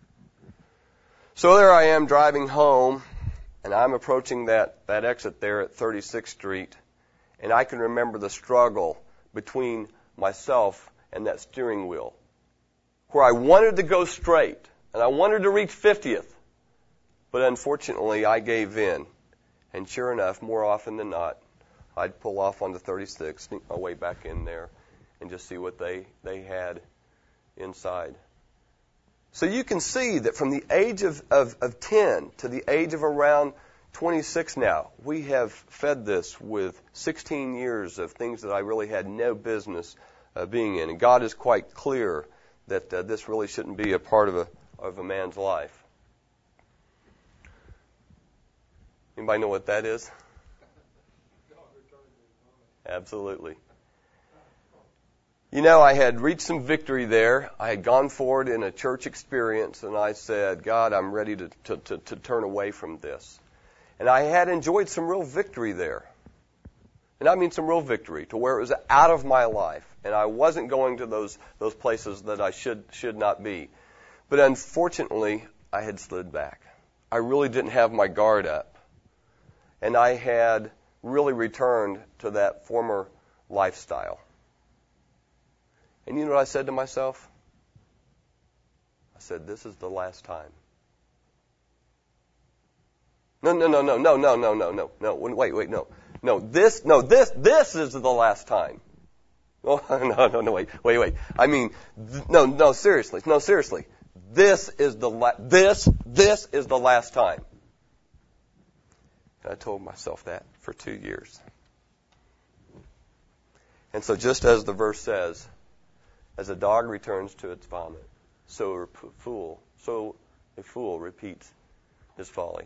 [SPEAKER 2] So there I am driving home, and I'm approaching that, that exit there at thirty-sixth Street, and I can remember the struggle between myself and that steering wheel, where I wanted to go straight, and I wanted to reach fiftieth, but unfortunately I gave in. And sure enough, more often than not, I'd pull off onto thirty-six, sneak my way back in there, and just see what they, they had inside. So you can see that from the age of, of, of ten to the age of around twenty-six now, we have fed this with sixteen years of things that I really had no business uh, being in. And God is quite clear that uh, this really shouldn't be a part of a, of a man's life. Anybody know what that is? Absolutely. You know, I had reached some victory there. I had gone forward in a church experience, and I said, God, I'm ready to, to, to, to turn away from this. And I had enjoyed some real victory there. And I mean some real victory, to where it was out of my life, and I wasn't going to those those places that I should should not be. But unfortunately, I had slid back. I really didn't have my guard up. And I had really returned to that former lifestyle. And you know what I said to myself? I said, this is the last time. No, no, no, no, no, no, no, no, no, no. Wait, wait, no. No, this, no, this, this is the last time. Oh, no, no, no, wait, wait, wait. I mean, th- no, no, seriously, no, seriously. This is the, la- this, this is the last time. I told myself that for two years. And so just as the verse says, as a dog returns to its vomit, so a fool, so a fool repeats his folly.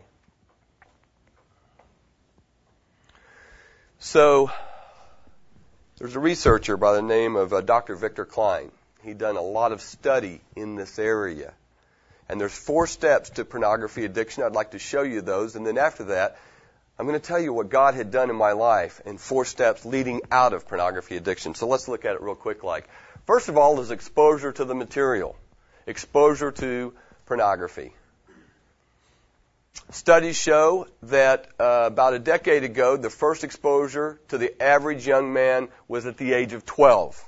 [SPEAKER 2] So there's a researcher by the name of uh, Doctor Victor Klein. He'd done a lot of study in this area. And there's four steps to pornography addiction. I'd like to show you those. And then after that, I'm going to tell you what God had done in my life and four steps leading out of pornography addiction. So let's look at it real quick. Like, first of all is exposure to the material, exposure to pornography. Studies show that uh, about a decade ago, the first exposure to the average young man was at the age of twelve.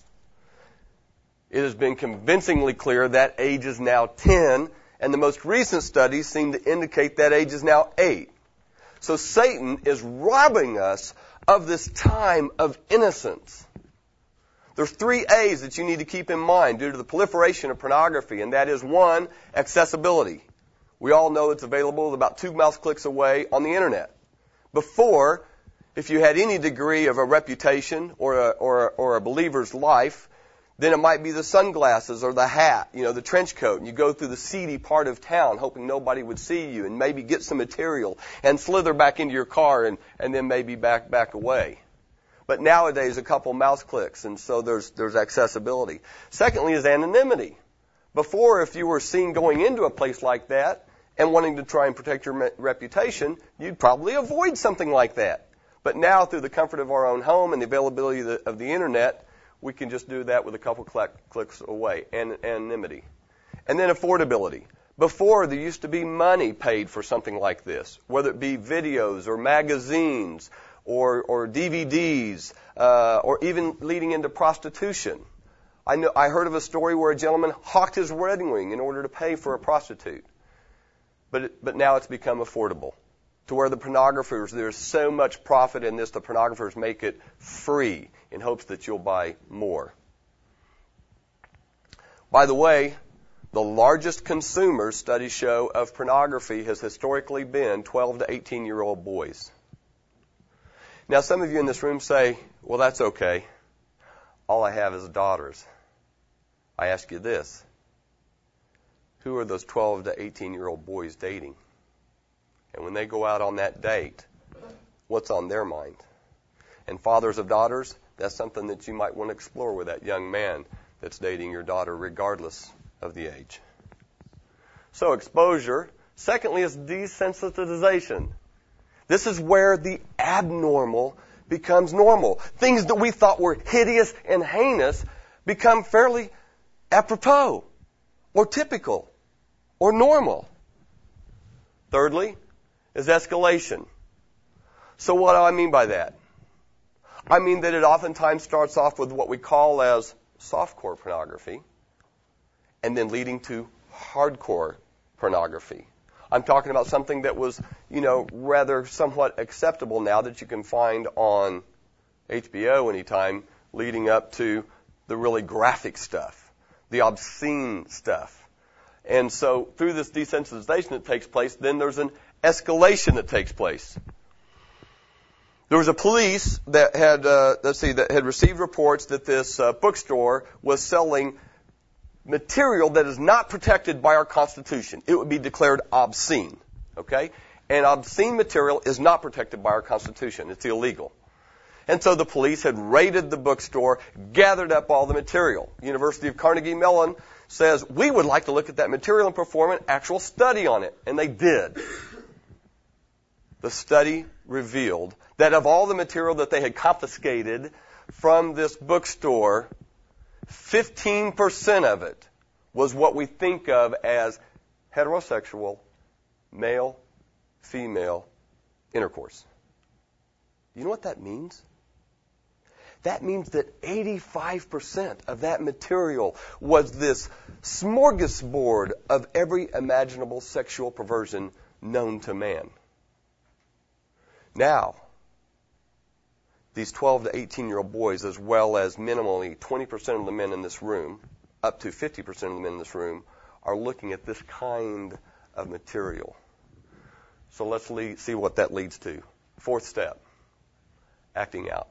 [SPEAKER 2] It has been convincingly clear that age is now ten, and the most recent studies seem to indicate that age is now eight. So Satan is robbing us of this time of innocence. There's three A's that you need to keep in mind due to the proliferation of pornography, and that is, one, accessibility. We all know it's available about two mouse clicks away on the Internet. Before, if you had any degree of a reputation or a, or a, or a believer's life, then it might be the sunglasses or the hat, you know, the trench coat, and you go through the seedy part of town hoping nobody would see you and maybe get some material and slither back into your car and, and then maybe back back away. But nowadays, a couple mouse clicks, and so there's there's accessibility. Secondly is anonymity. Before, if you were seen going into a place like that and wanting to try and protect your reputation, you'd probably avoid something like that. But now, through the comfort of our own home and the availability of the, of the Internet, we can just do that with a couple click, clicks away. An, anonymity. And then affordability. Before, there used to be money paid for something like this, whether it be videos or magazines or, or D V Ds uh, or even leading into prostitution. I know I heard of a story where a gentleman hawked his wedding ring in order to pay for a prostitute. But it, but now it's become affordable. To where the pornographers, there's so much profit in this, the pornographers make it free in hopes that you'll buy more. By the way, the largest consumers, studies show, of pornography has historically been twelve to eighteen-year-old boys. Now, some of you in this room say, well, that's okay. All I have is daughters. I ask you this. Who are those twelve to eighteen-year-old boys dating? And when they go out on that date, what's on their mind? And fathers of daughters, that's something that you might want to explore with that young man that's dating your daughter regardless of the age. So exposure. Secondly is desensitization. This is where the abnormal becomes normal. Things that we thought were hideous and heinous become fairly apropos or typical or normal. Thirdly is escalation. So what do I mean by that? I mean that it oftentimes starts off with what we call as softcore pornography and then leading to hardcore pornography. I'm talking about something that was, you know, rather somewhat acceptable now that you can find on H B O anytime, leading up to the really graphic stuff, the obscene stuff. And so through this desensitization that takes place, then there's an escalation that takes place. There was a police that had, uh, let's see, that had received reports that this uh, bookstore was selling material that is not protected by our Constitution. It would be declared obscene, okay? And obscene material is not protected by our Constitution. It's illegal. And so the police had raided the bookstore, gathered up all the material. University of Carnegie Mellon says, we would like to look at that material and perform an actual study on it. And they did. The study revealed that of all the material that they had confiscated from this bookstore, fifteen percent of it was what we think of as heterosexual, male-female intercourse. You know what that means? That means that eighty-five percent of that material was this smorgasbord of every imaginable sexual perversion known to man. Now, these twelve to eighteen-year-old boys, as well as minimally twenty percent of the men in this room, up to fifty percent of the men in this room, are looking at this kind of material. So let's lead, see what that leads to. Fourth step, acting out.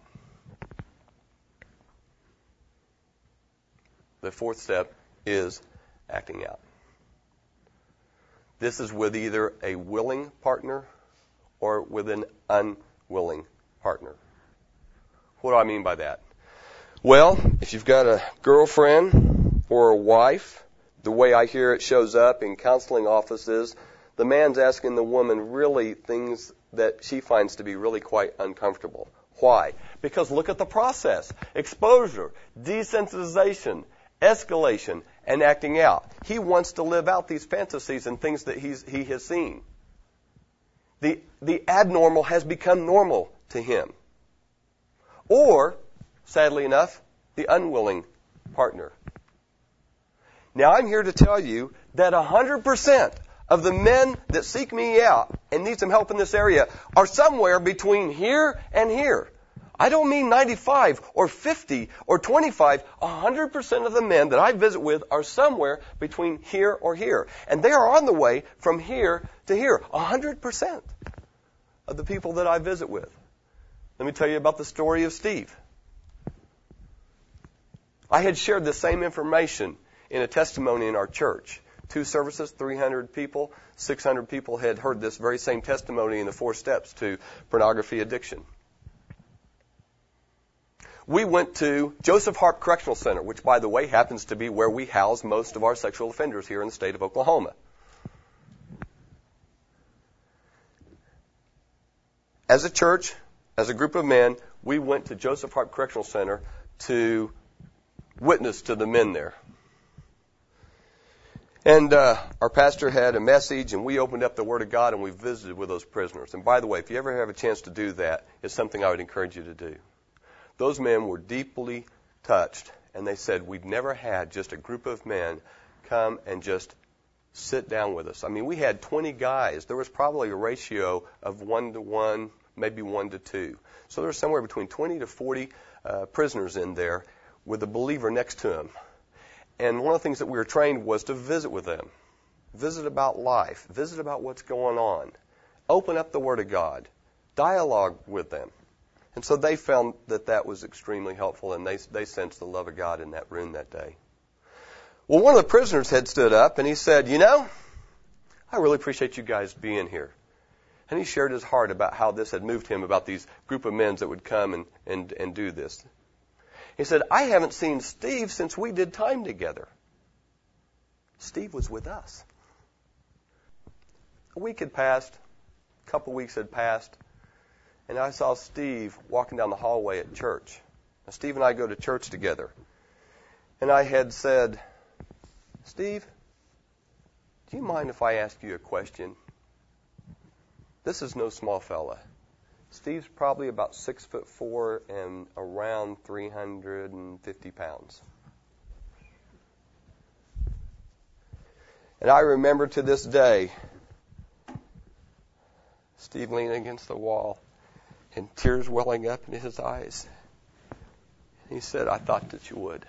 [SPEAKER 2] The fourth step is acting out. This is with either a willing partner or with an unwilling partner. What do I mean by that? Well, if you've got a girlfriend or a wife, the way I hear it shows up in counseling offices, the man's asking the woman really things that she finds to be really quite uncomfortable. Why? Because look at the process. Exposure, desensitization, escalation, and acting out. He wants to live out these fantasies and things that he's, he has seen. The, the abnormal has become normal to him. Or, sadly enough, the unwilling partner. Now, I'm here to tell you that one hundred percent of the men that seek me out and need some help in this area are somewhere between here and here. I don't mean ninety-five or fifty or twenty-five. one hundred percent of the men that I visit with are somewhere between here or here. And they are on the way from here to here. one hundred percent of the people that I visit with. Let me tell you about the story of Steve. I had shared the same information in a testimony in our church. Two services, three hundred people, six hundred people had heard this very same testimony in the four steps to pornography addiction. We went to Joseph Hart Correctional Center, which, by the way, happens to be where we house most of our sexual offenders here in the state of Oklahoma. As a church, as a group of men, we went to Joseph Hart Correctional Center to witness to the men there. And uh, our pastor had a message, and we opened up the Word of God, and we visited with those prisoners. And by the way, if you ever have a chance to do that, it's something I would encourage you to do. Those men were deeply touched, and they said, we've never had just a group of men come and just sit down with us. I mean, we had twenty guys. There was probably a ratio of one to one, maybe one to two. So there was somewhere between twenty to forty uh, prisoners in there with a believer next to them. And one of the things that we were trained was to visit with them, visit about life, visit about what's going on, open up the Word of God, dialogue with them. And so they found that that was extremely helpful, and they they sensed the love of God in that room that day. Well, one of the prisoners had stood up, and he said, you know, I really appreciate you guys being here. And he shared his heart about how this had moved him, about these group of men that would come and, and, and do this. He said, I haven't seen Steve since we did time together. Steve was with us. A week had passed, a couple weeks had passed, and I saw Steve walking down the hallway at church. Now, Steve and I go to church together. And I had said, Steve, do you mind if I ask you a question? This is no small fella. Steve's probably about six foot four and around three hundred fifty pounds. And I remember to this day, Steve leaning against the wall and tears welling up in his eyes. He said, I thought that you would.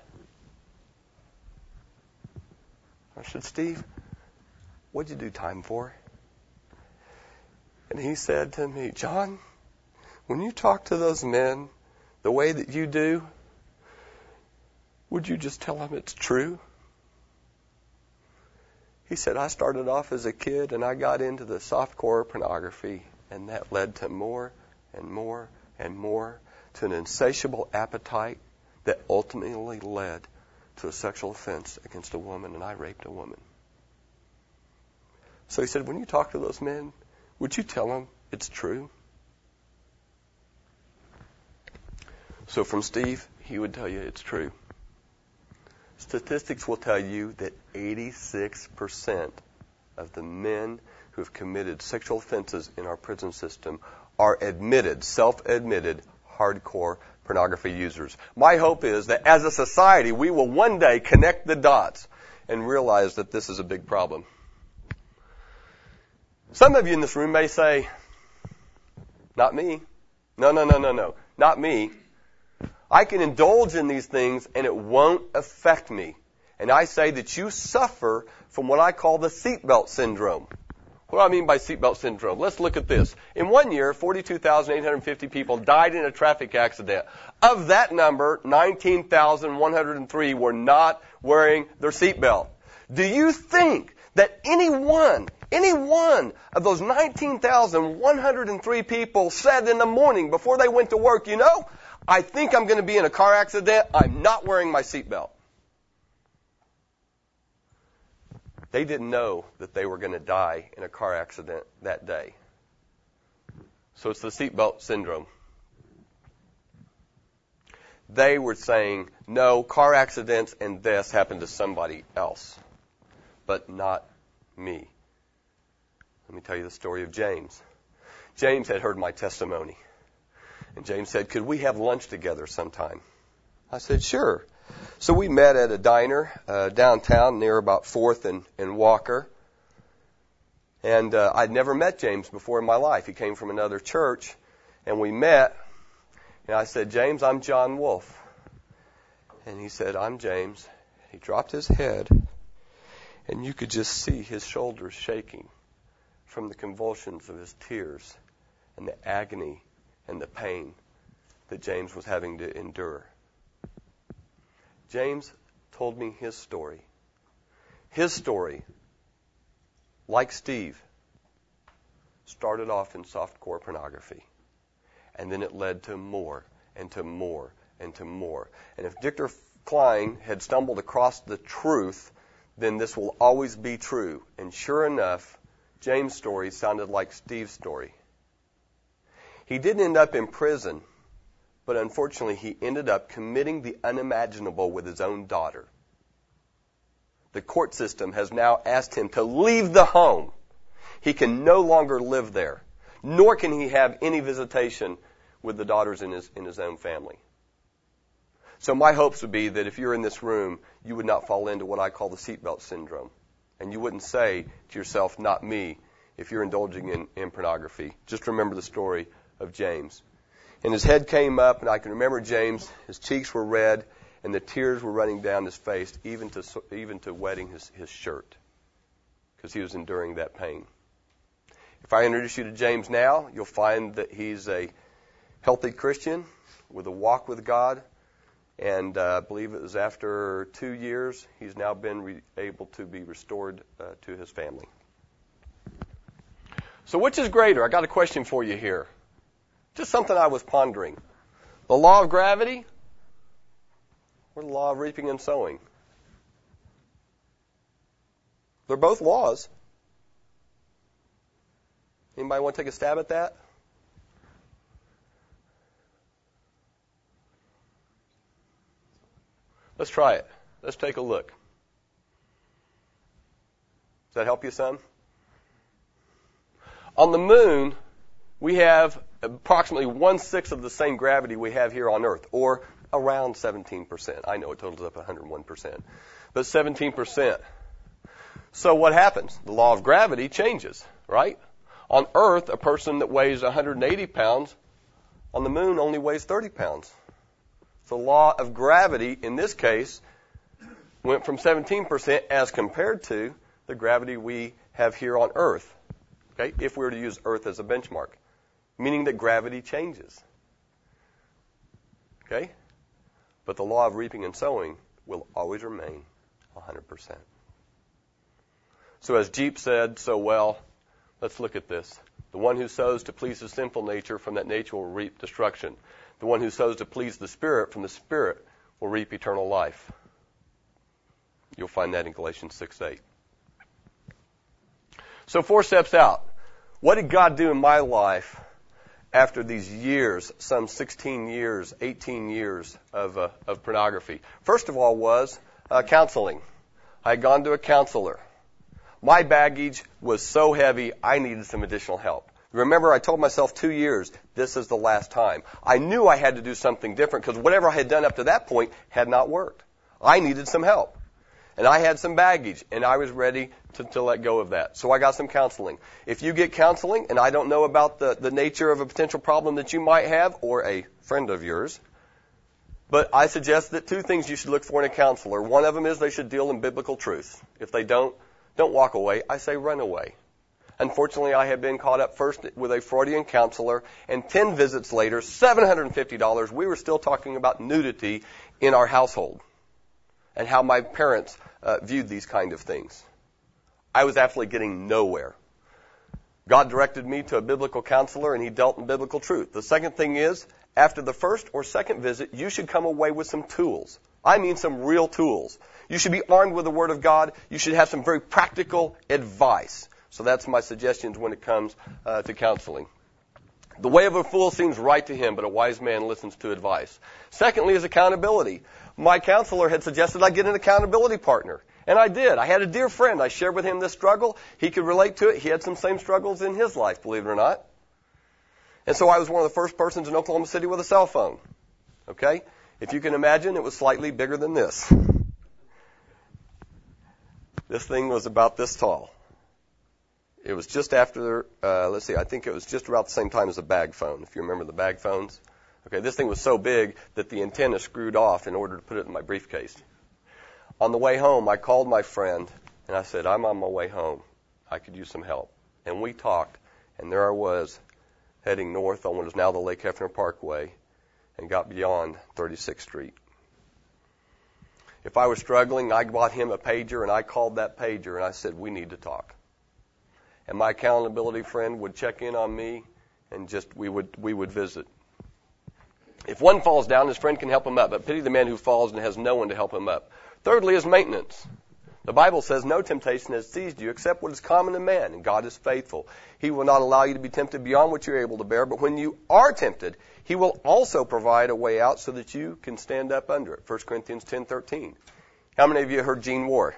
[SPEAKER 2] I said, Steve, what'd you do time for? And he said to me, John, when you talk to those men the way that you do, would you just tell them it's true? He said, I started off as a kid and I got into the softcore pornography, and that led to more and more and more, to an insatiable appetite that ultimately led to a sexual offense against a woman, and I raped a woman. So he said, when you talk to those men, would you tell them it's true? So from Steve, he would tell you it's true. Statistics will tell you that eighty-six percent of the men who have committed sexual offenses in our prison system are admitted, self-admitted, hardcore pornography users. My hope is that as a society, we will one day connect the dots and realize that this is a big problem. Some of you in this room may say, not me. No, no, no, no, no. Not me. I can indulge in these things and it won't affect me. And I say that you suffer from what I call the seatbelt syndrome. What do I mean by seatbelt syndrome? Let's look at this. In one year, forty-two thousand eight hundred fifty people died in a traffic accident. Of that number, nineteen thousand one hundred three were not wearing their seatbelt. Do you think that any one, any one of those nineteen thousand one hundred three people said in the morning before they went to work, you know, I think I'm going to be in a car accident, I'm not wearing my seatbelt? They didn't know that they were going to die in a car accident that day. So it's the seatbelt syndrome. They were saying, no, car accidents and deaths happen to somebody else, but not me. Let me tell you the story of James. James had heard my testimony. And James said, could we have lunch together sometime? I said, sure. So we met at a diner uh, downtown near about fourth and, and Walker. And uh, I'd never met James before in my life. He came from another church, and we met. And I said, James, I'm John Wolf. And he said, I'm James. He dropped his head, and you could just see his shoulders shaking from the convulsions of his tears and the agony and the pain that James was having to endure. James told me his story. His story, like Steve, started off in softcore pornography. And then it led to more and to more and to more. And if Victor Klein had stumbled across the truth, then this will always be true. And sure enough, James' story sounded like Steve's story. He didn't end up in prison, but unfortunately he ended up committing the unimaginable with his own daughter. The court system has now asked him to leave the home. He can no longer live there, nor can he have any visitation with the daughters in his, in his own family. So my hopes would be that if you're in this room, you would not fall into what I call the seatbelt syndrome. And you wouldn't say to yourself, not me, if you're indulging in, in pornography. Just remember the story of James. And his head came up, and I can remember James, his cheeks were red, and the tears were running down his face, even to even to wetting his, his shirt, because he was enduring that pain. If I introduce you to James now, you'll find that he's a healthy Christian with a walk with God. And uh, I believe it was after two years, he's now been re- able to be restored uh, to his family. So which is greater? I got a question for you here. Just something I was pondering. The law of gravity or the law of reaping and sowing? They're both laws. Anybody want to take a stab at that? Let's try it. Let's take a look. Does that help you, son? On the moon, we have approximately one-sixth of the same gravity we have here on Earth, or around seventeen percent. I know it totals up one hundred one percent, but seventeen percent. So what happens? The law of gravity changes, right? On Earth, a person that weighs one hundred eighty pounds, on the moon only weighs thirty pounds. The law of gravity, in this case, went from seventeen percent as compared to the gravity we have here on Earth, okay, if we were to use Earth as a benchmark, meaning that gravity changes. Okay? But the law of reaping and sowing will always remain one hundred percent. So as Jeep said so well, let's look at this. The one who sows to please his sinful nature, from that nature will reap destruction. The one who sows to please the Spirit, from the Spirit will reap eternal life. You'll find that in Galatians six eight. So four steps out. What did God do in my life after these years, some sixteen years, eighteen years of, uh, of pornography? First of all was uh, counseling. I had gone to a counselor. My baggage was so heavy, I needed some additional help. Remember, I told myself two years, this is the last time. I knew I had to do something different because whatever I had done up to that point had not worked. I needed some help. And I had some baggage, and I was ready to, to let go of that. So I got some counseling. If you get counseling, and I don't know about the, the nature of a potential problem that you might have, or a friend of yours, but I suggest that two things you should look for in a counselor. One of them is they should deal in biblical truth. If they don't, don't walk away. I say run away. Unfortunately, I had been caught up first with a Freudian counselor, and ten visits later, seven hundred fifty dollars, we were still talking about nudity in our household and how my parents uh, viewed these kind of things. I was absolutely getting nowhere. God directed me to a biblical counselor, and he dealt in biblical truth. The second thing is, after the first or second visit, you should come away with some tools. I mean some real tools. You should be armed with the Word of God. You should have some very practical advice. So that's my suggestions when it comes uh, to counseling. The way of a fool seems right to him, but a wise man listens to advice. Secondly is accountability. My counselor had suggested I get an accountability partner. And I did. I had a dear friend. I shared with him this struggle. He could relate to it. He had some same struggles in his life, believe it or not. And so I was one of the first persons in Oklahoma City with a cell phone. Okay? If you can imagine, it was slightly bigger than this. This thing was about this tall. It was just after, uh, let's see, I think it was just about the same time as a bag phone, if you remember the bag phones. Okay, this thing was so big that the antenna screwed off in order to put it in my briefcase. On the way home, I called my friend, and I said, I'm on my way home. I could use some help. And we talked, and there I was, heading north on what is now the Lake Hefner Parkway, and got beyond thirty-sixth Street. If I was struggling, I bought him a pager, and I called that pager, and I said, we need to talk. And my accountability friend would check in on me, and just we would we would visit. If one falls down, his friend can help him up, but pity the man who falls and has no one to help him up. Thirdly is maintenance. The Bible says no temptation has seized you except what is common to man, and God is faithful. He will not allow you to be tempted beyond what you're able to bear, but when you are tempted, He will also provide a way out so that you can stand up under it. First Corinthians ten thirteen. How many of you heard Gene Ward?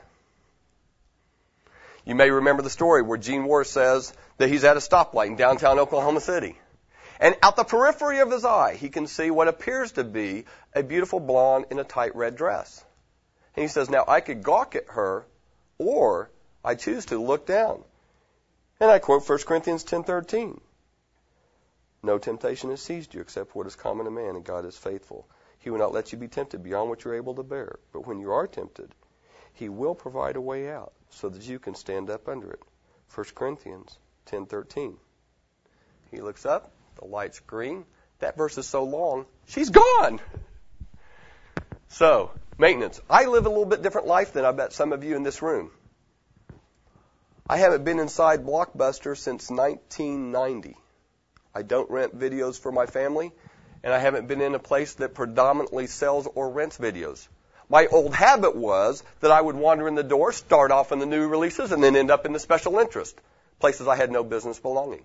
[SPEAKER 2] You may remember the story where Gene Ward says that he's at a stoplight in downtown Oklahoma City. And out the periphery of his eye, he can see what appears to be a beautiful blonde in a tight red dress. And he says, now I could gawk at her, or I choose to look down. And I quote First Corinthians ten thirteen. No temptation has seized you except what is common to man, and God is faithful. He will not let you be tempted beyond what you're able to bear. But when you are tempted, He will provide a way out so that you can stand up under it. First Corinthians ten thirteen. He looks up. The light's green. That verse is so long, she's gone. So, maintenance. I live a little bit different life than I bet some of you in this room. I haven't been inside Blockbuster since nineteen ninety. I don't rent videos for my family, and I haven't been in a place that predominantly sells or rents videos. My old habit was that I would wander in the door, start off in the new releases, and then end up in the special interest, places I had no business belonging.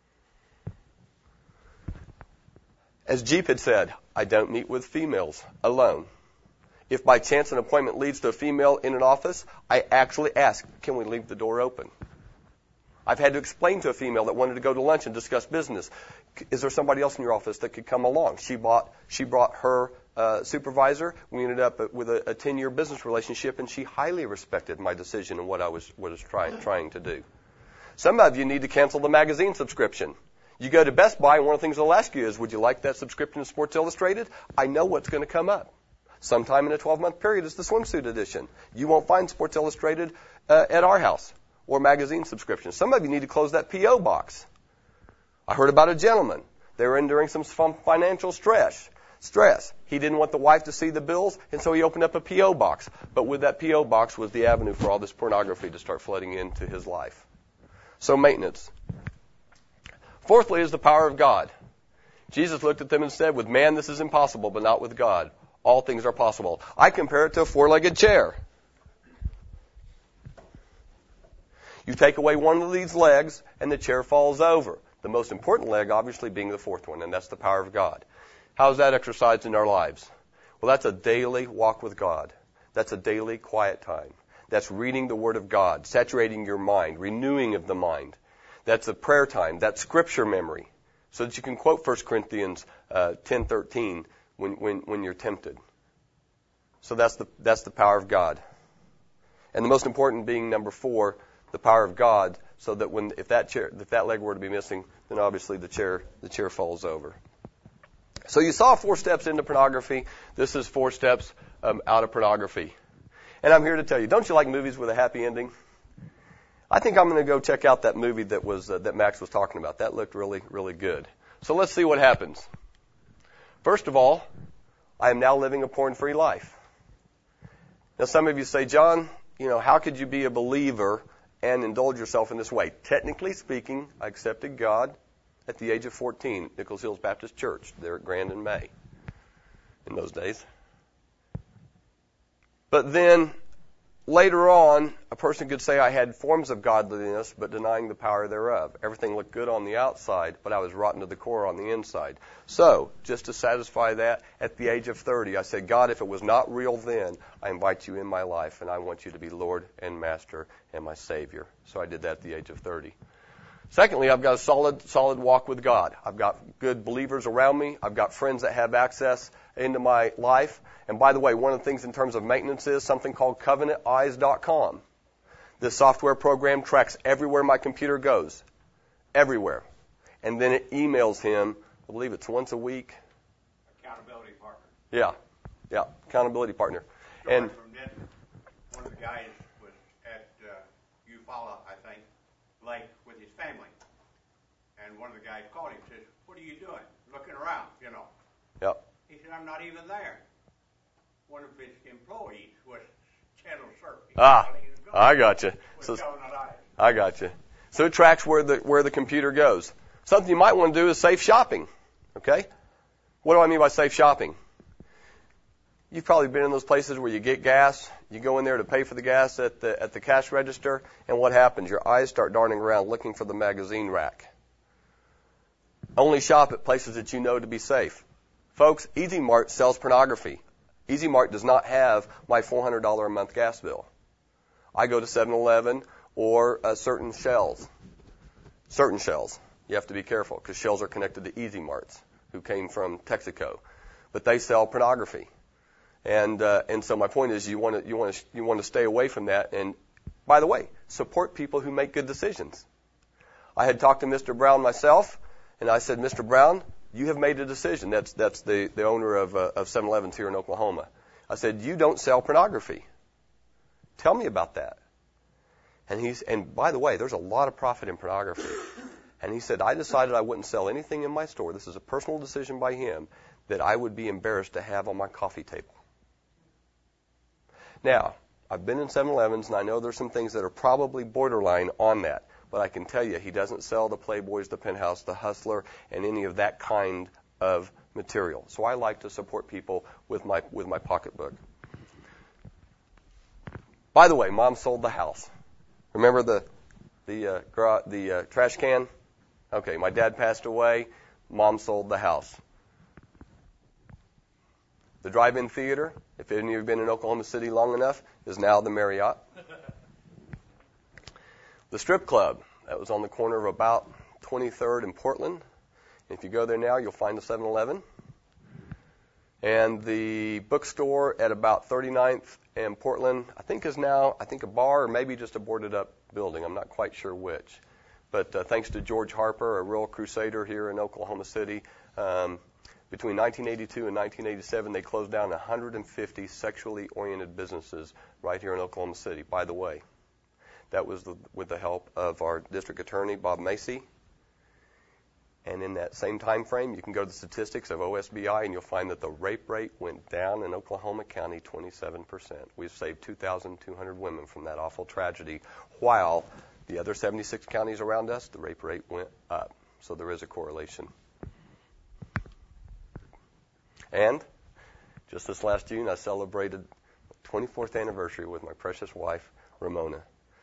[SPEAKER 2] As Jeep had said, I don't meet with females alone. If by chance an appointment leads to a female in an office, I actually ask, can we leave the door open? I've had to explain to a female that wanted to go to lunch and discuss business, is there somebody else in your office that could come along? She bought, she brought her uh, supervisor. We ended up with a, a ten-year business relationship, and she highly respected my decision and what I was, what I was trying, trying to do. Some of you need to cancel the magazine subscription. You go to Best Buy, and one of the things they'll ask you is, would you like that subscription to Sports Illustrated? I know what's going to come up. Sometime in a twelve-month period is the swimsuit edition. You won't find Sports Illustrated uh, at our house or magazine subscription. Some of you need to close that P O box. I heard about a gentleman. They were enduring some financial stress. Stress. He didn't want the wife to see the bills, and so he opened up a P O box. But with that P O box was the avenue for all this pornography to start flooding into his life. So maintenance. Fourthly is the power of God. Jesus looked at them and said, with man this is impossible, but not with God. All things are possible. I compare it to a four-legged chair. You take away one of these legs, and the chair falls over. The most important leg, obviously, being the fourth one, and that's the power of God. How is that exercised in our lives? Well, that's a daily walk with God. That's a daily quiet time. That's reading the Word of God, saturating your mind, renewing of the mind. That's a prayer time. That's scripture memory, so that you can quote First Corinthians uh, ten thirteen when, when, when you're tempted. So that's the that's the power of God. And the most important being number four, the power of God, so that when if that chair if that leg were to be missing, then obviously the chair the chair falls over. So you saw four steps into pornography. This is four steps um, out of pornography. And I'm here to tell you, don't you like movies with a happy ending? I think I'm going to go check out that movie that was uh, that Max was talking about. That looked really, really good. So let's see what happens. First of all, I am now living a porn-free life. Now, some of you say, John, you know, how could you be a believer and indulge yourself in this way? Technically speaking, I accepted God at the age of fourteen, Nichols Hills Baptist Church, there at Grand and May in those days. But then later on, a person could say I had forms of godliness, but denying the power thereof. Everything looked good on the outside, but I was rotten to the core on the inside. So, just to satisfy that, at the age of thirty, I said, God, if it was not real then, I invite you in my life, and I want you to be Lord and Master and my Savior. So I did that at the age of thirty. Secondly, I've got a solid, solid walk with God. I've got good believers around me. I've got friends that have access into my life. And by the way, one of the things in terms of maintenance is something called covenant eyes dot com. This software program tracks everywhere my computer goes. Everywhere. And then it emails him, I believe it's once a week,
[SPEAKER 3] Accountability partner.
[SPEAKER 2] Yeah, yeah, accountability partner.
[SPEAKER 3] Story
[SPEAKER 2] And
[SPEAKER 3] from Denver. One of the guys was at uh, Eufaula, I think, Lake with his family. And one of the guys called him and says, "What are you doing?" Looking around, you know.
[SPEAKER 2] yeah,
[SPEAKER 3] He said, "I'm not even there." One of his employees was Channel Surf. He
[SPEAKER 2] ah,
[SPEAKER 3] thought he was going
[SPEAKER 2] I got you.
[SPEAKER 3] with
[SPEAKER 2] So
[SPEAKER 3] Donut Eyes.
[SPEAKER 2] I got you. So it tracks where the where the computer goes. Something you might want to do is safe shopping. Okay? What do I mean by safe shopping? You've probably been in those places where you get gas, you go in there to pay for the gas at the at the cash register, and what happens? Your eyes start darting around looking for the magazine rack. Only shop at places that you know to be safe. Folks, Easy Mart sells pornography. Easy Mart does not have my four hundred dollars a month gas bill. I go to seven eleven or uh, certain shells. Certain shells. You have to be careful because shells are connected to Easy Marts, who came from Texaco. But they sell pornography. And uh, and so my point is you want to you want to you want to stay away from that. And by the way, support people who make good decisions. I had talked to Mister Brown myself, and I said, "Mister Brown, you have made a decision." That's that's the the owner of uh, of seven elevens here in Oklahoma. I said, "You don't sell pornography. Tell me about that." And he's and by the way, there's a lot of profit in pornography. And he said, "I decided I wouldn't sell anything in my store. This is a personal decision by him that I would be embarrassed to have on my coffee table." Now, I've been in seven elevens, and I know there's some things that are probably borderline on that. But I can tell you, he doesn't sell the Playboys, the Penthouse, the Hustler, and any of that kind of material. So I like to support people with my with my pocketbook. By the way, Mom sold the house. Remember the the uh, gra- the uh, trash can? Okay, my dad passed away. Mom sold the house. The drive-in theater, if any of you have been in Oklahoma City long enough, is now the Marriott. The strip club, that was on the corner of about twenty-third and Portland. If you go there now, you'll find a seven eleven. And the bookstore at about thirty-ninth and Portland, I think is now, I think a bar or maybe just a boarded up building. I'm not quite sure which. But uh, thanks to George Harper, a real crusader here in Oklahoma City, um, between nineteen eighty-two and nineteen eighty-seven, they closed down one hundred fifty sexually oriented businesses right here in Oklahoma City. By the way, that was the, with the help of our district attorney, Bob Macy. And in that same time frame, you can go to the statistics of O S B I, and you'll find that the rape rate went down in Oklahoma County twenty-seven percent. We've saved two thousand two hundred women from that awful tragedy, while the other seventy-six counties around us, the rape rate went up. So there is a correlation. And just this last June, I celebrated the twenty-fourth anniversary with my precious wife, Ramona.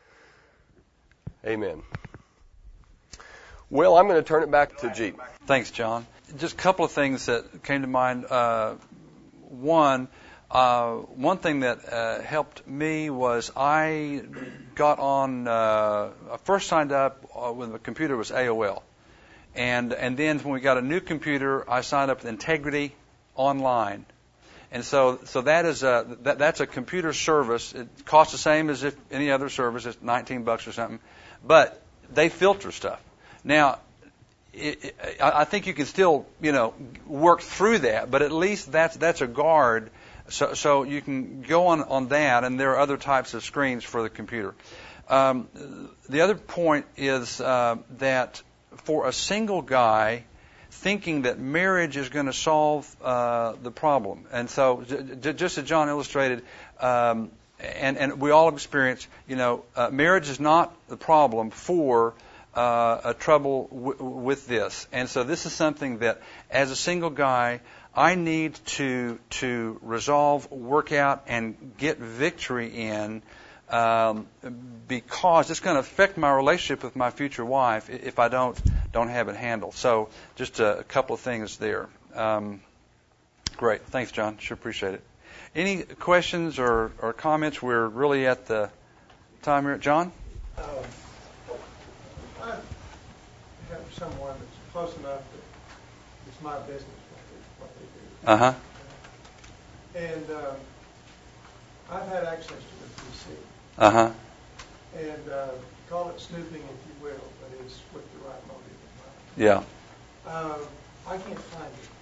[SPEAKER 2] Amen. Well, I'm going to turn it back to Jeep.
[SPEAKER 1] Thanks, John. Just a couple of things that came to mind. Uh, one, uh, one thing that uh, helped me was I got on. Uh, I first signed up uh, when the computer was A O L, and and then when we got a new computer, I signed up with Integrity Online. And so, so that is a that, that's a computer service. It costs the same as if any other service. It's nineteen bucks or something, but they filter stuff. Now, it, it, I think you can still, you know, work through that, but at least that's that's a guard. So, so you can go on on that, and there are other types of screens for the computer. Um, the other point is uh, that for a single guy, thinking that marriage is going to solve uh, the problem. And so, j- j- just as John illustrated, um, and, and we all experience, you know, uh, marriage is not the problem for uh, a trouble w- with this. And so this is something that, as a single guy, I need to to resolve, work out, and get victory in, um, because it's going to affect my relationship with my future wife if I don't don't have it handled. So just a, a couple of things there. Um, great. Thanks, John. Sure appreciate it. Any questions or, or comments? We're really at the time here. John?
[SPEAKER 4] Um, I have someone that's close enough that it's my business what they, what they do.
[SPEAKER 1] Uh-huh.
[SPEAKER 4] And um, I've had access to the P C.
[SPEAKER 1] Uh-huh.
[SPEAKER 4] And uh, call it snooping, if you will, but it's with the right motive in mind.
[SPEAKER 1] Yeah.
[SPEAKER 4] Um, I can't find it.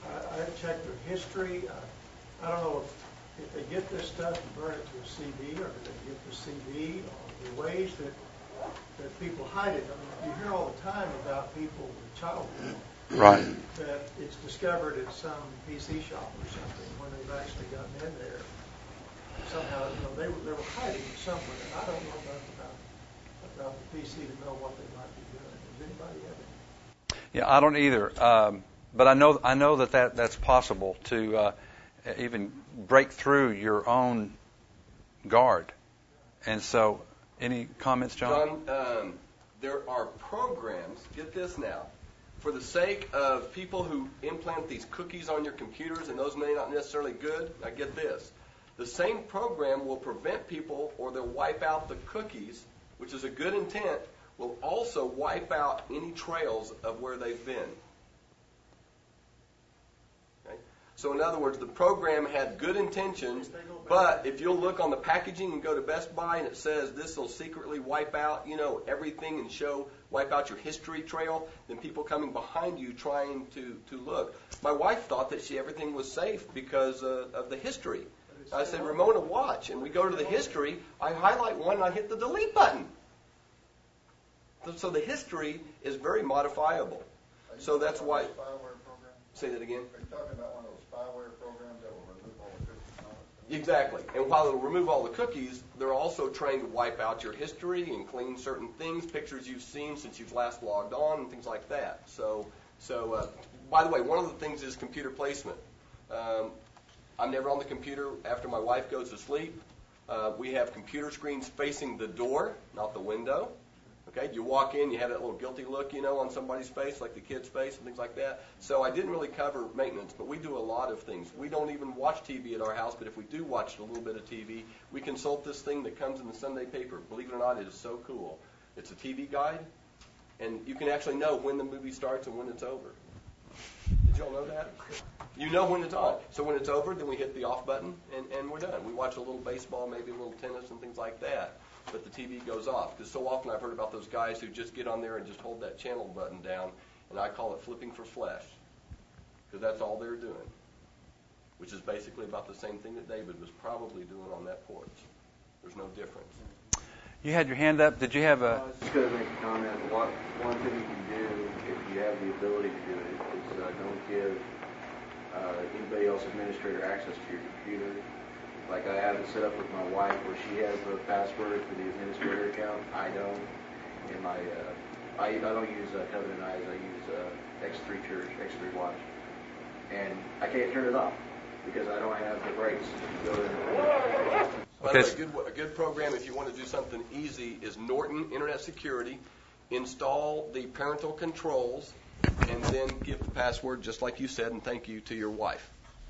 [SPEAKER 4] I, I checked their history. I, I don't know if, if they get this stuff and burn it to a C D, or do they get the C D, or the ways that that people hide it. I mean, you hear all the time about people with child porn.
[SPEAKER 1] Right.
[SPEAKER 4] That it's discovered at some P C shop or something when they've actually gotten in there. Somehow, you know, they were, they were hiding it somewhere. I don't know enough about about the P C to know what they might be doing. Does anybody have any?
[SPEAKER 1] Yeah, I don't either. Um, but I know I know that, that that's possible to uh, even break through your own guard. And so, any comments, John?
[SPEAKER 2] John, um, there are programs, get this now, for the sake of people who implant these cookies on your computers, and those may not necessarily good. Now get this. The same program will prevent people, or they'll wipe out the cookies, which is a good intent, will also wipe out any trails of where they've been. Okay? So in other words, the program had good intentions, but if you'll look on the packaging and go to Best Buy and it says this will secretly wipe out, you know, everything and show, wipe out your history trail, then people coming behind you trying to, to look. My wife thought that she everything was safe because uh, of the history. I said, Ramona, watch. And we go to the history. I highlight one and I hit the delete button. So the history is very modifiable. So that's why. Say that again.
[SPEAKER 5] Are you talking about one of those spyware programs that will remove all the cookies on it?
[SPEAKER 2] Exactly. And while it'll remove all the cookies, they're also trained to wipe out your history and clean certain things, pictures you've seen since you've last logged on, and things like that. So, so uh, by the way, one of the things is computer placement. Um, I'm never on the computer after my wife goes to sleep. Uh, we have computer screens facing the door, not the window. Okay, you walk in, you have that little guilty look, you know, on somebody's face, like the kid's face and things like that. So I didn't really cover maintenance, but we do a lot of things. We don't even watch T V at our house, but if we do watch a little bit of T V, we consult this thing that comes in the Sunday paper. Believe it or not, it is so cool. It's a T V guide, and you can actually know when the movie starts and when it's over. Did y'all know that? You know when it's on. So when it's over, then we hit the off button, and, and we're done. We watch a little baseball, maybe a little tennis and things like that. But the T V goes off. Because so often I've heard about those guys who just get on there and just hold that channel button down, and I call it flipping for flesh. Because that's all they're doing. Which is basically about the same thing that David was probably doing on that porch. There's no difference.
[SPEAKER 1] You had your hand up. Did you have a...
[SPEAKER 6] I was just going to make a comment. What, one thing you can do, if you have the ability to do it, is uh, don't give uh, anybody else administrator access to your computer. Like I have it set up with my wife where she has the password for the administrator account. I don't. And my, uh, I, I don't use uh, Covenant Eyes. I use uh, X three Church, X three Watch. And I can't turn it off because I don't have the rights to go in and
[SPEAKER 2] By the way, a good, a good program, if you want to do something easy, is Norton Internet Security. Install the parental controls, and then give the password, just like you said, and thank you to your wife.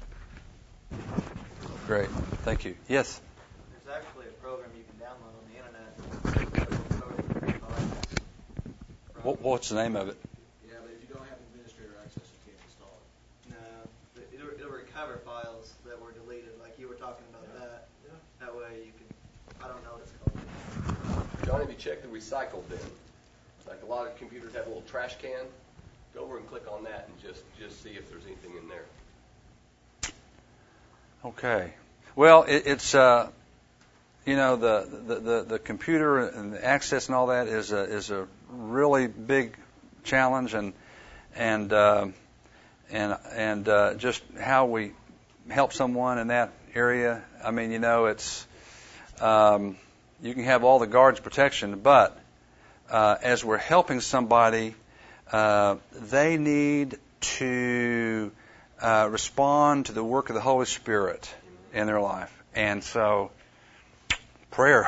[SPEAKER 1] Great. Thank you. Yes?
[SPEAKER 7] There's actually a program you can download on the internet.
[SPEAKER 1] What, what's the name of it?
[SPEAKER 8] Yeah, but if you don't have administrator access, you can't install it.
[SPEAKER 7] No, it'll, it'll recover files that were deleted, like you were talking about yeah. that. Yeah. That way you can, I don't know what it's called.
[SPEAKER 2] John, have you checked the recycle bin? Like a lot of computers have a little trash can. Go over and click on that and just, just see if there's anything in there.
[SPEAKER 1] Okay. Well, it, it's, uh, you know, the, the, the, the computer and the access and all that is a, is a really big challenge, and, and, uh, and, and uh, just how we help someone in that area. I mean, you know, it's, um, you can have all the guards protection, but uh, as we're helping somebody, uh, they need to uh, respond to the work of the Holy Spirit in their life. And so, prayer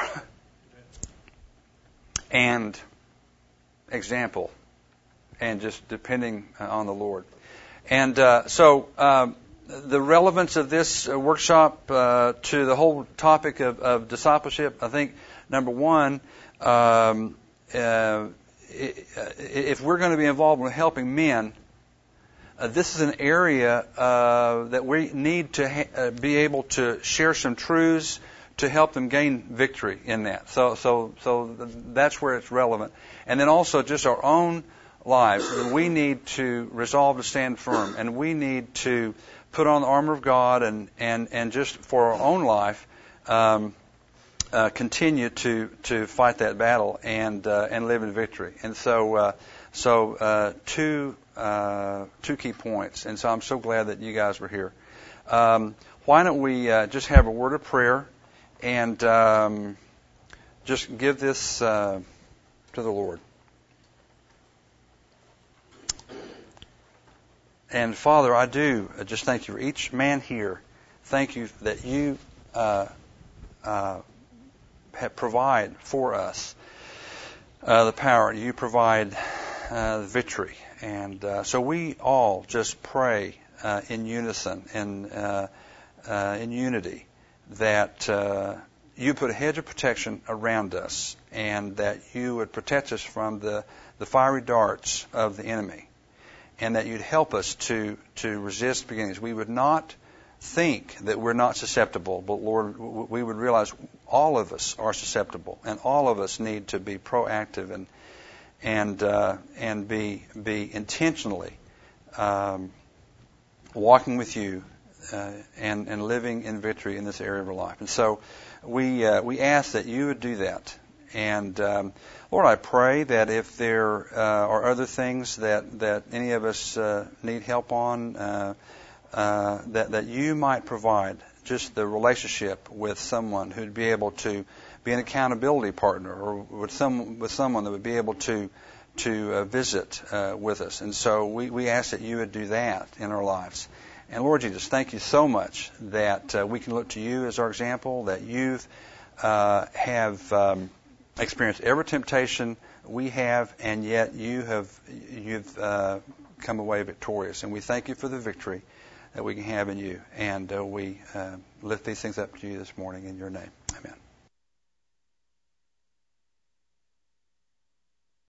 [SPEAKER 1] and example, and just depending on the Lord. And uh, so, um, the relevance of this uh, workshop uh, to the whole topic of, of discipleship, I think, number one, um, uh, if we're going to be involved in helping men, uh, this is an area uh, that we need to ha- uh, be able to share some truths to help them gain victory in that. So, so, so that's where it's relevant. And then also just our own lives, then we need to resolve to stand firm, and we need to put on the armor of God and, and, and just for our own life, um, uh, continue to, to fight that battle and uh, and live in victory. And so uh, so uh, two uh, two key points. And so I'm so glad that you guys were here. Um, why don't we uh, just have a word of prayer and um, just give this uh, to the Lord. And Father, I do just thank you for each man here. Thank you that you uh, uh, have provide for us uh, the power. You provide uh, the victory. And uh, so we all just pray uh, in unison and uh, uh, in unity that uh, you put a hedge of protection around us and that you would protect us from the, the fiery darts of the enemy. And that you'd help us to, to resist beginnings. We would not think that we're not susceptible, but Lord, we would realize all of us are susceptible, and all of us need to be proactive and and uh, and be be intentionally um, walking with you uh, and and living in victory in this area of our life. And so we uh, we ask that you would do that. And um, Lord, I pray that if there uh, are other things that, that any of us uh, need help on, uh, uh, that that you might provide just the relationship with someone who'd be able to be an accountability partner, or with some with someone that would be able to to uh, visit uh, with us. And so we, we ask that you would do that in our lives. And Lord Jesus, thank you so much that uh, we can look to you as our example, that you've uh, have um, experienced every temptation we have, and yet you have you've uh, come away victorious. And we thank you for the victory that we can have in you. And uh, we uh, lift these things up to you this morning in your name. Amen.